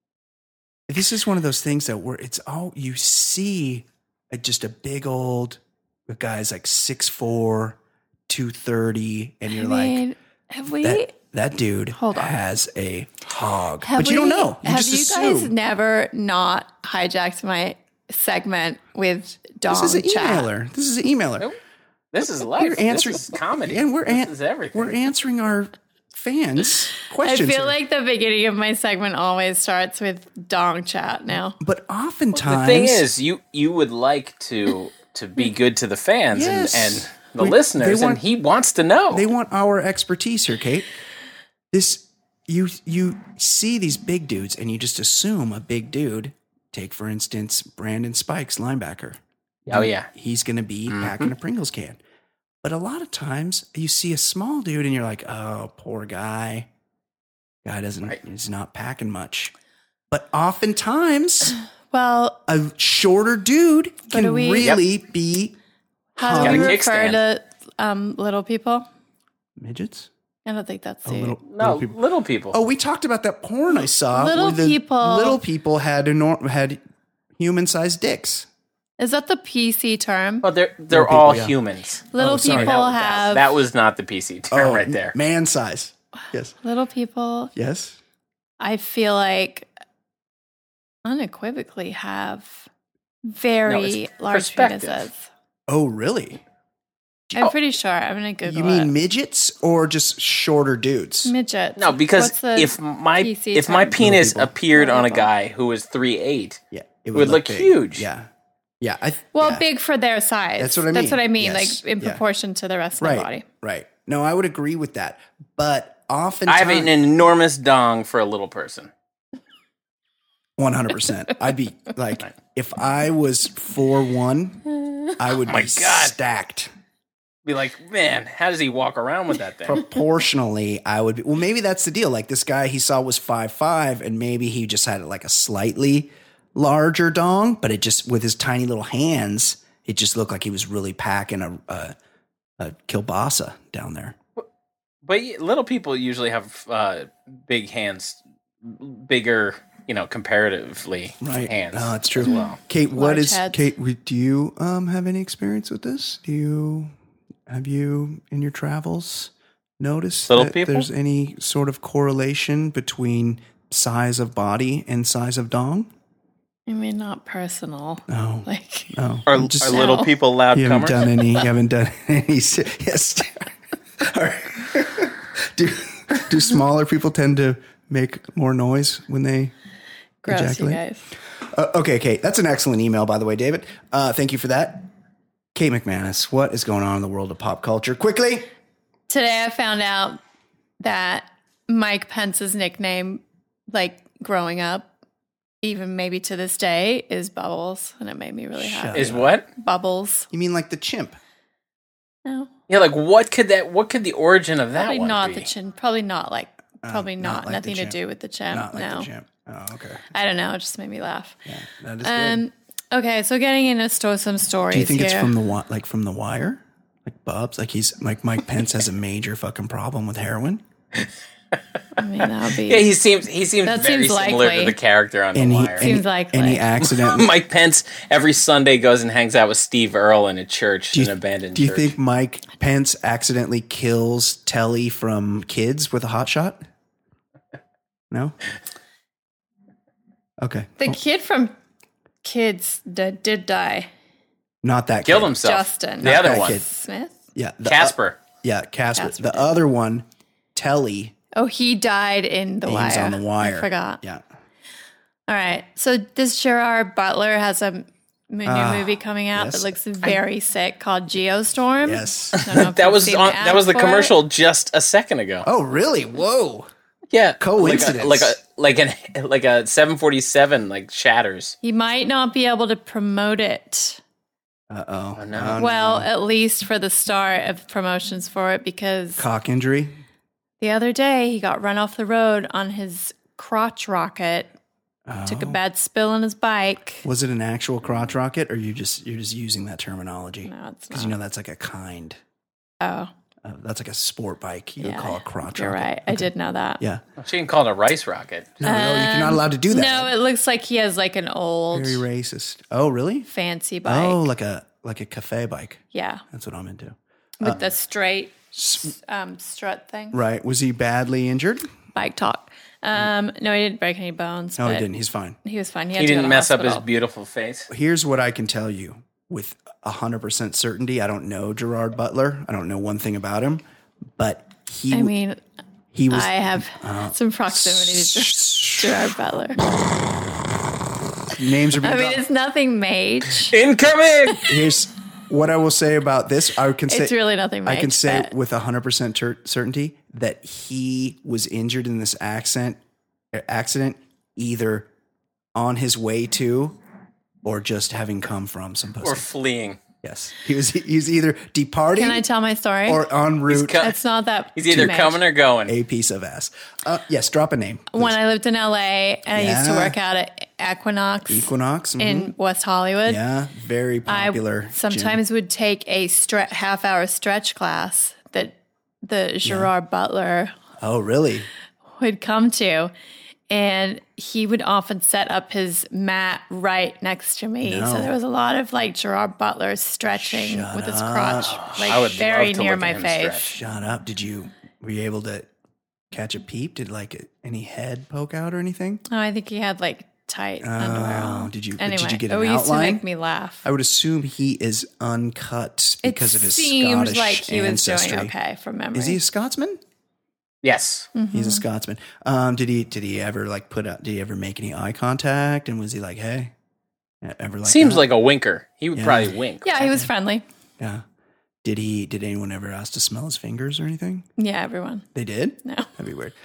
This is one of those things that where it's all you see, uh, just a big old guy's like six four, two thirty, and you're I like, mean, have we? that that dude Hold on. has a hog, have but you don't we- know. You have just you guys assume. never not hijacked my segment with Dom This is an chat? emailer. This is an emailer. Nope. This is life. We're answering This is comedy. and we're this an- is everything. we're answering our fans' I questions. feel here. like the beginning of my segment always starts with Dong chat now. but oftentimes the thing is, you you would like to to be good to the fans Yes. and, and the We- listeners, they want- and he wants to know. they want our expertise here, Kate. This you you see these big dudes and you just assume a big dude. Take for instance Brandon Spikes, linebacker. oh yeah, He's going to be packing a Pringles can. But a lot of times you see a small dude and you're like, oh, poor guy. Guy doesn't Right. is not packing much. But oftentimes Well, a shorter dude can do we- really be how got do a we refer kickstand. to um, little people? midgets. I don't think that's Oh, the little, no little people. little people. Oh, we talked about that porn I saw. Little where the people- Little people had enor- had human-sized dicks. Is that the P C term? Oh, they're they're people, all yeah. humans. Little oh, sorry. people That, that- have that was not the P C term right there. Man size. Yes. little people. Yes. I feel like unequivocally have No, very it's large perspective. penises. Oh, really? I'm pretty sure. I'm gonna Google You mean it. midgets or just shorter dudes? Midget? No, because What's the if my P C if my term? penis people. appeared on a Little guy who was three eight, Yeah. it would look big. huge. Yeah. Yeah. I, well, yeah. big for their size. That's what I That's mean. what I mean. Yes. Like in Yeah. proportion to the rest of Right. their body. Right. No, I would agree with that. But I oftentimes, have an enormous dong for a little person. one hundred percent. I'd be like, if I was four one, I would Oh my be God. stacked. Be like, man, how does he walk around with that thing? Proportionally, I would be. Well, maybe that's the deal. Like this guy he saw was five five, and maybe he just had like a slightly larger dong, but it just with his tiny little hands, it just looked like he was really packing a a, a kielbasa down there. But y- little people usually have uh, big hands, bigger, you know, comparatively Right. hands. No, that's true. as well. Kate, what Large is heads. Kate? we- Do you um have any experience with this? Do you have you in your travels noticed Little that people? there's any sort of correlation between size of body and size of dong? I mean, not personal. No. Like, No. Are, I'm just- are little No. people loud You haven't comers? done any. You haven't done any. se- Yes. All right. do do smaller people tend to make more noise when they gross, you ejaculate? guys. Uh, okay, Kate. That's an excellent email, by the way, David. Uh, thank you for that. Kate McManus, what is going on in the world of pop culture? Quickly. Today I found out that Mike Pence's nickname, like growing up, even maybe to this day, is Bubbles. And it made me really Shut happy. Is what? Bubbles. You mean like the chimp? No. Yeah, like what could that? What could the origin of that Probably one not be? the chin. Probably not like, probably not not. like the nothing to chimp. do with the chimp. Not like no. the chimp. Oh, okay. I don't know. It just made me laugh. Yeah, that is good. Um. Okay, so getting into sto- some stories Do you think here. it's from the wi- like from the Wire, like Bubs? Like he's like Mike Pence has a major fucking problem with heroin, I mean, that would be. Yeah, he seems he seems That very seems similar likely. to the character on and The he Wire. and Seems he, likely. and he accidentally. Mike Pence every Sunday goes and hangs out with Steve Earle in a church, do you, an abandoned do you church. think Mike Pence accidentally kills Telly from Kids with a hot shot? No. Okay. the Oh, kid from Kids did, did die. not that Killed kid. himself? Justin. The Not other that one, kid. Smith. Yeah. The, Casper. yeah, Casper. Casper the did. other one, Telly. Oh, he died in the He wire. was on the Wire. I forgot. Yeah. All right. So this Gerard Butler has a m- new Ah, movie coming out yes. that looks very sick called Geostorm. Yes. I don't know if That you've was seen on, the that ad was the for it. commercial just a second ago. Oh, really? Whoa. Yeah, Coincidence. Like a like a like, an, like a seven forty-seven like shatters. He might not be able to promote it. Uh oh. Oh, no. Well, at least for the start of promotions for it, because Cock injury. the other day he got run off the road on his crotch rocket. Took a Oh. bad spill on his bike. Was it an actual crotch rocket, or you just you're just using that terminology? No, it's Because not. you know that's like a kind. Oh, Uh, that's like a sport bike. You yeah. would call a crotch You're rocket. right. I did know that. Yeah. She can call it a rice rocket. No, no, you're not allowed to do that. No, it looks like he has like an old Very racist. Oh, really? fancy bike. Oh, like a like a cafe bike. Yeah, That's what I'm into. with the straight um, strut thing. Right. Was he badly injured? Bike talk. Um, no, he didn't break any bones. No, but he didn't. He's fine. He was fine. He, had He to go didn't to mess up his hospital. beautiful face. Here's what I can tell you with one hundred percent certainty. I don't know Gerard Butler. I don't know one thing about him, but he I mean, he was I have Uh, some proximity to Gerard Butler. names are being I mean, dropped. it's nothing major. Incoming. Here's what I will say about this. I can say It's really nothing I major. can say but with one hundred percent ter- certainty that he was injured in this accent, accident either on his way to or just having come from some pussy. Or fleeing. Yes. He was he was either departing Can I tell my story? or en route co- it's not that. He's either major. coming or going. a piece of ass. Uh, yes, drop a name. When I lived in L A and I used to Yeah. work out at Equinox Equinox. mhm. in West Hollywood, Yeah, very popular. I gym. sometimes would take a stre- half hour stretch class that the Gerard Butler Oh, really? would come to. And he would often set up his mat right next to me. No. So there was a lot of like Gerard Butler stretching Shut with his up. crotch, like I would very love to near look my at him face. stretch. Shut up. Did you were you able to catch a peep? Did like any head poke out or anything? Oh, I think he had like tight underwear Oh, on. did you but Anyway, did you get it an used to outline? make me laugh. I would assume he is uncut because it of his seems Scottish like he was ancestry. doing okay from memory. Is he a Scotsman? Yes. Mm-hmm. He's a Scotsman. Um, did he did he ever like put out? Did he ever make any eye contact? And was he like, hey, ever like Seems that? like a winker. He would Yeah. probably wink. Yeah, he was friendly. Yeah. Did he? Did anyone ever ask to smell his fingers or anything? Yeah, everyone. They did. No. That'd be weird.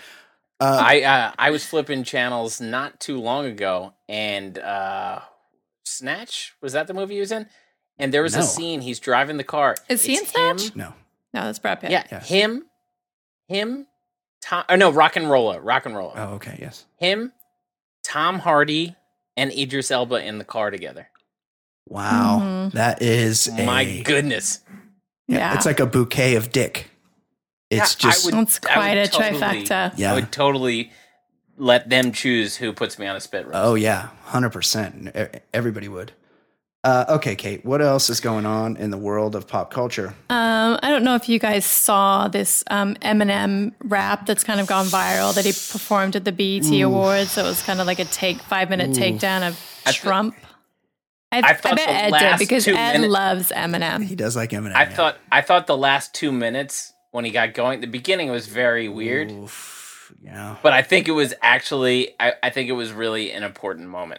I uh, I was flipping channels not too long ago, and uh, Snatch, was that the movie he was in? And there was No. a scene. He's driving the car. Is he It's in Snatch? him- No. No, that's Brad Pitt. Yeah, Yeah. him, him, Tom. Or no, Rock and Roller, Rock and Roller. Oh, okay. Yes. Him, Tom Hardy, and Idris Elba in the car together. Wow. Mhm. That is a, My goodness. Yeah, Yeah. It's like a bouquet of dick. It's Yeah, I just would- That's I quite a would totally- trifecta. Yeah. I would totally let them choose who puts me on a spit roast. oh yeah, hundred percent. Everybody would. Uh, okay, Kate. What else is going on in the world of pop culture? Um, I don't know if you guys saw this um, Eminem rap that's kind of gone viral that he performed at the B E T Awards. So it was kind of like a take five minute takedown of Trump? I, I I, thought bet the Ed did last because two Ed minutes- loves Eminem. He does like Eminem. I yeah. thought I thought the last two minutes when he got going, the beginning was very weird. Oof, yeah. But I think it was actually, I, I think it was really an important moment.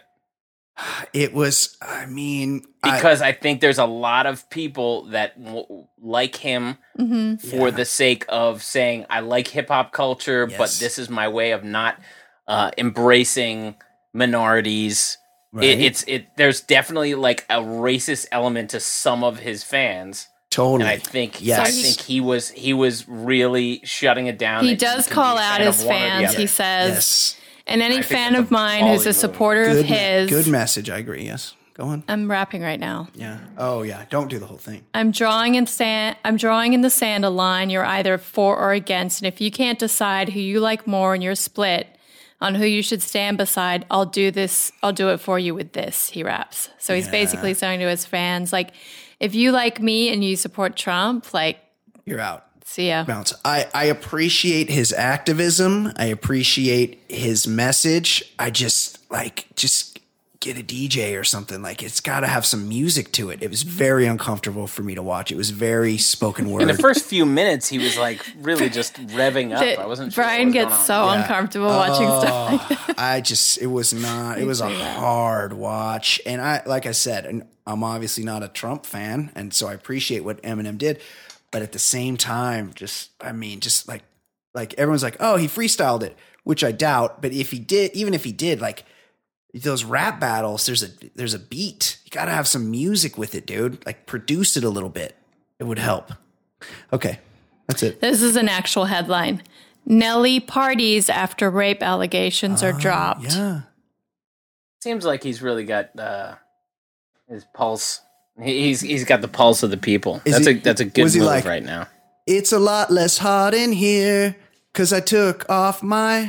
It was, I mean, I- Because I, think there's a lot of people that w- like him hmm for Yeah. the sake of saying, I like hip hop culture, but Yes. this is my way of not uh, embracing minorities. right? It, it's it. There's definitely like a racist element to some of his fans, totally. and I think Yes. I think he was he was really shutting it down. He and does you can call be a out fan his of one or the fans. other. He says, yes. and any I think fan that's of a mine who's quality a move. supporter Good, of his. good message. I agree. Yes. Go on. I'm rapping right now. Yeah. Oh, yeah. Don't do the whole thing. I'm drawing in sand. I'm drawing in the sand a line. You're either for or against, and if you can't decide who you like more, and you're split on who you should stand beside, I'll do this. I'll do it for you with this. He raps. So he's Yeah. basically saying to his fans, like, if you like me and you support Trump, like, You're out. see ya. Bounce. I, I appreciate his activism. I appreciate his message. I just like just get a D J or something. Like it's got to have some music to it. It was very uncomfortable for me to watch. It was very spoken word. In the first few minutes, he was like really just revving up. That I wasn't sure. what Brian was gets going on. so Yeah. uncomfortable watching stuff like Oh, that. I just it was not. It was a hard watch, and I like I said, and I'm obviously not a Trump fan, and so I appreciate what Eminem did, but at the same time, just I mean, just like like everyone's like, oh, he freestyled it, which I doubt. But if he did, even if he did, like those rap battles, there's a there's a beat. You got to have some music with it, dude. Like produce it a little bit. It would help. Okay, that's it. This is an actual headline. Nelly parties after rape allegations are dropped. Yeah. Seems like he's really got uh, his pulse. He- He's he's got the pulse of the people. Is that's he- a that's a good was he move like- right now. It's a lot less hot in here because I took off my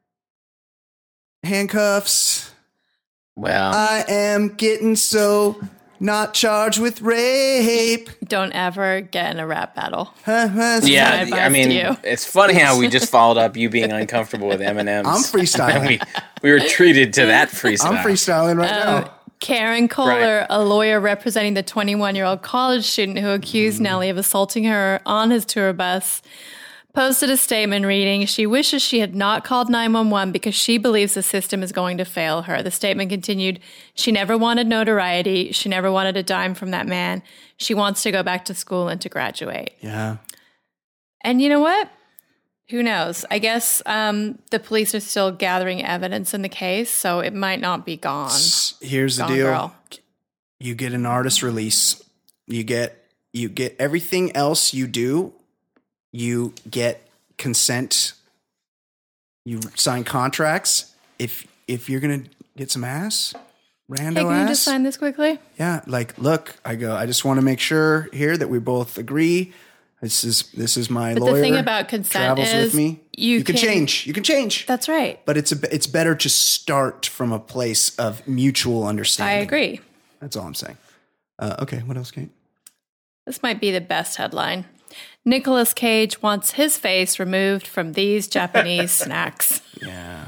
handcuffs. Well, I am getting so not charged with rape. Don't ever get in a rap battle. yeah, my I advice mean, to you. it's funny how we just followed up you being uncomfortable with Eminem's. I'm freestyling. And we we were treated to that freestyle. I'm freestyling right Um, now. Karen Kohler, Right. a lawyer representing the twenty-one-year-old college student who accused Nelly of assaulting her on his tour bus, posted a statement reading, "She wishes she had not called nine one one because she believes the system is going to fail her." The statement continued, "She never wanted notoriety. She never wanted a dime from that man. She wants to go back to school and to graduate." Yeah. And you know what? Who knows? I guess um, the police are still gathering evidence in the case, so it might not be gone. Here's the Gone deal. girl. You get an artist release. You get you get everything else you do. You get consent. You sign contracts. If if you're gonna get some ass, rando Hey, can ass. you just sign this quickly? Yeah, like look, I go. I just want to make sure here that we both agree. This is this is my But lawyer. the thing about consent travels is with me. you can, can- change. You can change. That's right. But it's a it's better to start from a place of mutual I understanding. agree. That's all I'm saying. Uh, okay, what else, Kate? This might be the best headline. Nicolas Cage wants his face removed from these Japanese snacks. Yeah.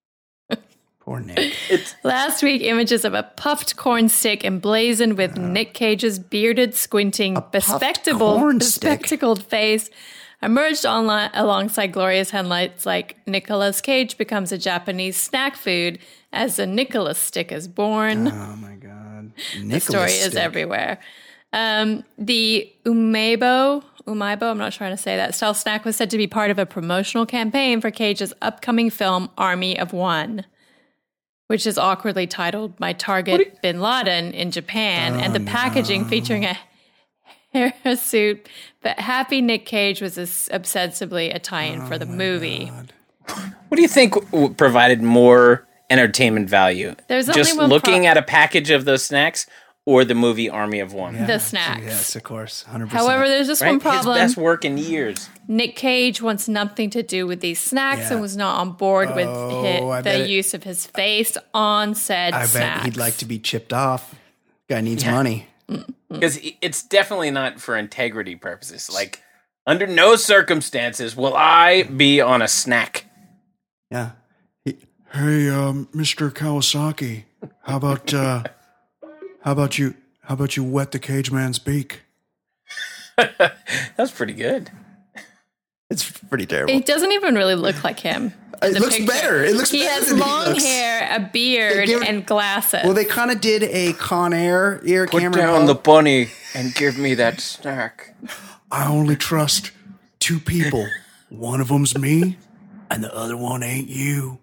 Poor Nick. Last week, images of a puffed corn stick emblazoned with Nick Cage's bearded, squinting, bespectacled, corn stick? bespectacled face emerged online alongside glorious headlines like Nicolas Cage becomes a Japanese snack food as the Nicolas stick is born. Oh my God. The Nicholas story is stick. everywhere. Um, the Umaibo, Umaibo, I'm not trying to say that, style snack was said to be part of a promotional campaign for Cage's upcoming film Army of One, which is awkwardly titled My Target Bin Laden in Japan, and the packaging featuring a hair suit. But Happy Nick Cage was as ostensibly a tie-in for the movie. What do you think w- provided more entertainment value? There's only just one looking pro- at a package of those snacks, or the movie Army of One. The snacks. Yes, of course. one hundred percent. However, there's just Right? one problem. His best work in years. Nick Cage wants nothing to do with these snacks Yeah. and was not on board with Oh, hi- I bet the it- use of his face on said I snacks. bet he'd like to be chipped off. Guy needs money. Because it's definitely not for integrity purposes. Like, under no circumstances will I be on a snack. Yeah. He- hey, um, Mister Kawasaki, How about uh, how about you? How about you wet the cage man's beak? That's pretty good. It's pretty terrible. It doesn't even really look like him. It looks picture. better. It looks he better has than he long looks. hair, a beard, give- and glasses. Well, they kind of did a Con Air ear Put camera. down the bunny and give me that snack. I only trust two people. One of them's me, and the other one ain't you.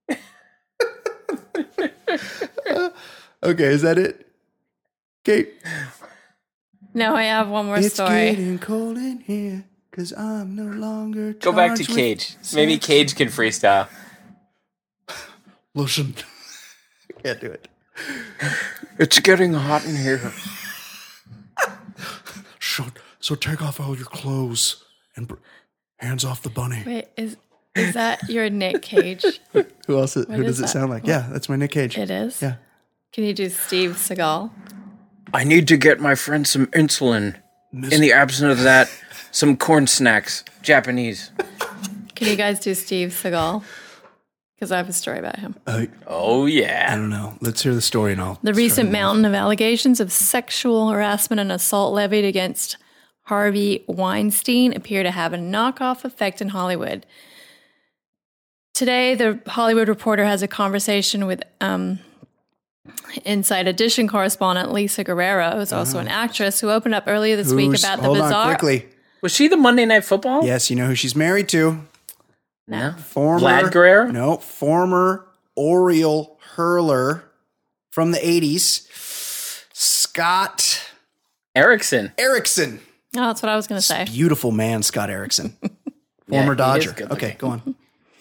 Okay, is that it? Kate. no, I have one more It's story. getting cold in here, cause I'm no longer Go back to charged with Cage. Maybe sex. Cage can freestyle. Listen. I can't do it. It's getting hot in here. So, so take off all your clothes and br- hands off the bunny. Wait, is is that your Nick Cage? Who else? Is, who does is it that? sound like? Yeah, that's my Nick Cage. It is? Yeah. Can you do Steve Seagal? I need to get my friend some insulin. In the absence of that, some corn snacks. Japanese. Can you guys do Steve Seagal? Because I have a story about him. Uh, Oh, I yeah. don't know. Let's hear the story and I'll. The recent mountain of allegations of sexual harassment and assault levied against Harvey Weinstein appear to have a knockoff effect in Hollywood. Today, the Hollywood Reporter has a conversation with um, Inside Edition correspondent Lisa Guerrero, who's also an actress, who opened up earlier this week Who's- about the hold bizarre. on quickly. Was she the Monday Night Football? Yes, you know who she's married to. No. Former Vlad Guerrero? No, former Oriole hurler from the eighties, Scott Erickson. Erickson. Oh, that's what I was going to say. Beautiful man, Scott Erickson. Yeah, Former he is Dodger. good Okay, looking. go on.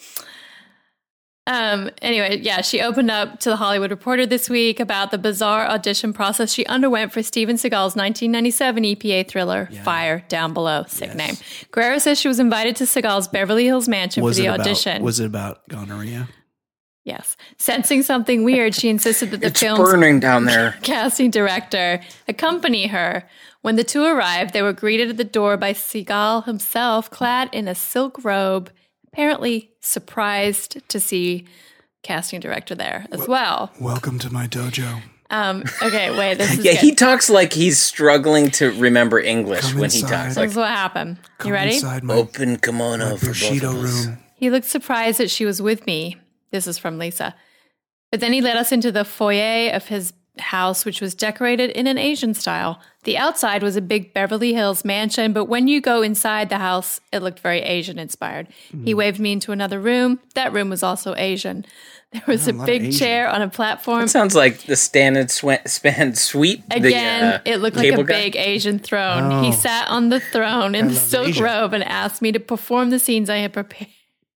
Um, anyway, yeah, she opened up to the Hollywood Reporter this week about the bizarre audition process she underwent for Steven Seagal's nineteen ninety-seven E P A thriller, Fire Down Below, sick name. Guerrero says she was invited to Seagal's Beverly Hills mansion Was for the it about, audition. Was it about gonorrhea? Yes. Sensing something weird, she insisted that the It's film's burning down there. casting director accompany her. When the two arrived, they were greeted at the door by Seagal himself, clad in a silk robe, apparently surprised to see casting director there as well. Welcome to my dojo. Um, okay, wait, this is Yeah, good. he talks like he's struggling to remember English Come when he inside. talks. This Like, is what happened. Come You ready? inside my, open kimono my for both Bushido of us. room. He looked surprised that she was with me. This is from Lisa. But then he led us into the foyer of his house, which was decorated in an Asian style. The outside was a big Beverly Hills mansion, but when you go inside the house, it looked very Asian inspired. He waved me into another room. That room was also Asian. There was a a lot of big Asian. chair on a platform. It sounds like the stand and swan, span suite. Again, the, uh, it looked like a cable guy. big Asian throne. Oh. He sat on the throne in the love silk Asia. robe and asked me to perform the scenes I had prepared.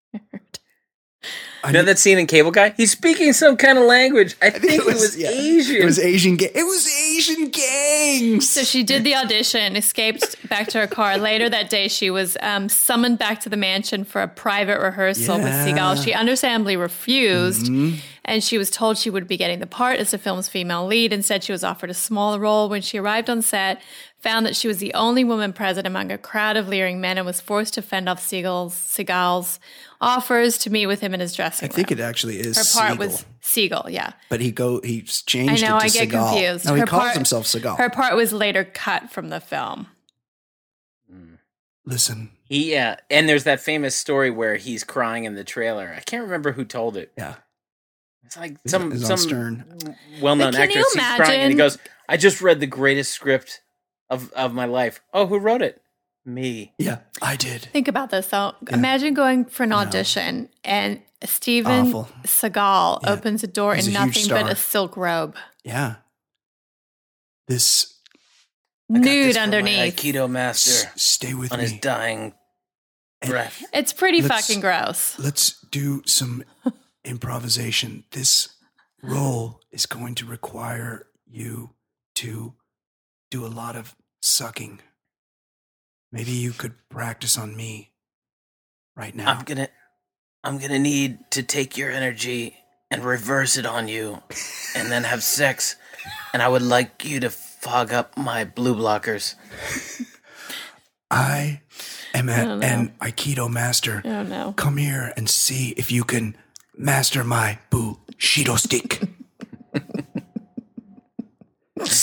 You know that scene in Cable Guy? He's speaking some kind of language. I, think, it was, yeah. Asian. It was Asian. Ga- it was Asian gangs. So she did the audition, escaped back to her car. Later that day, she was um, summoned back to the mansion for a private rehearsal with Yeah. Seagal. She understandably refused, Mm-hmm. and she was told she would be getting the part as the film's female lead. Instead, she was offered a smaller role. When she arrived on set, found that she was the only woman present among a crowd of leering men and was forced to fend off Seagal's, Seagal's offers to meet with him in his dressing I room. think it actually is. Her part Siegel. was Seagal, yeah. But he go. He's changed I know, it to I get Seagal. confused. No, he Her calls part- himself Seagal. Her part was later cut from the film. Listen. He, uh, and there's that famous story where he's crying in the trailer. I can't remember who told it. Yeah. It's like Is some it- is it some on Stern? well-known But can you actress. He's crying and he imagine- goes, "I just read the greatest script of of my life." Oh, who wrote it? Me. Yeah, I did. Think about this though. Imagine going for an audition and Steven Awful. Seagal Yeah. opens a door He's in a huge nothing but star. a silk robe, Yeah. This. nude My underneath. Aikido master S- stay with on me. his dying breath. It's pretty Let's- fucking gross. Let's do some improvisation. This role is going to require you to do a lot of sucking. Maybe you could practice on me right now. I'm gonna, I'm gonna need to take your energy and reverse it on you, and then have sex. And I would like you to fog up my blue blockers. I am a, don't know. an Aikido master. Oh no. Come here and see if you can master my Bushido stick.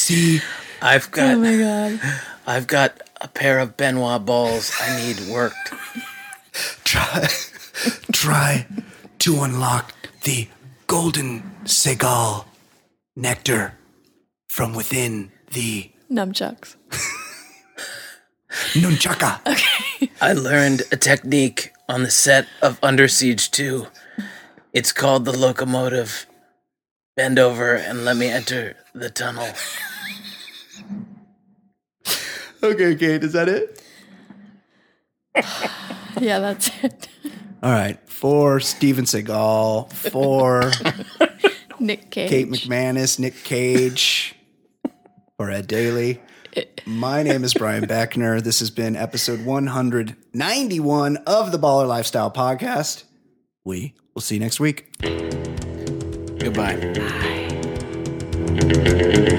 see. I've got. Oh my god. I've got a pair of Benoit balls I need worked. Try, try to unlock the golden Seagal nectar from within the Nunchucks. nunchaka. I learned a technique on the set of Under Siege two. It's called the locomotive. Bend over and let me enter the tunnel. Okay, Kate, is that it? Yeah, that's it. All right, for Steven Seagal, for Nick Cage. Kate McManus, Nick Cage, for Ed Daly. My name is Brian Beckner. This has been episode one ninety-one of the Baller Lifestyle Podcast. We will see you next week. Goodbye. Bye.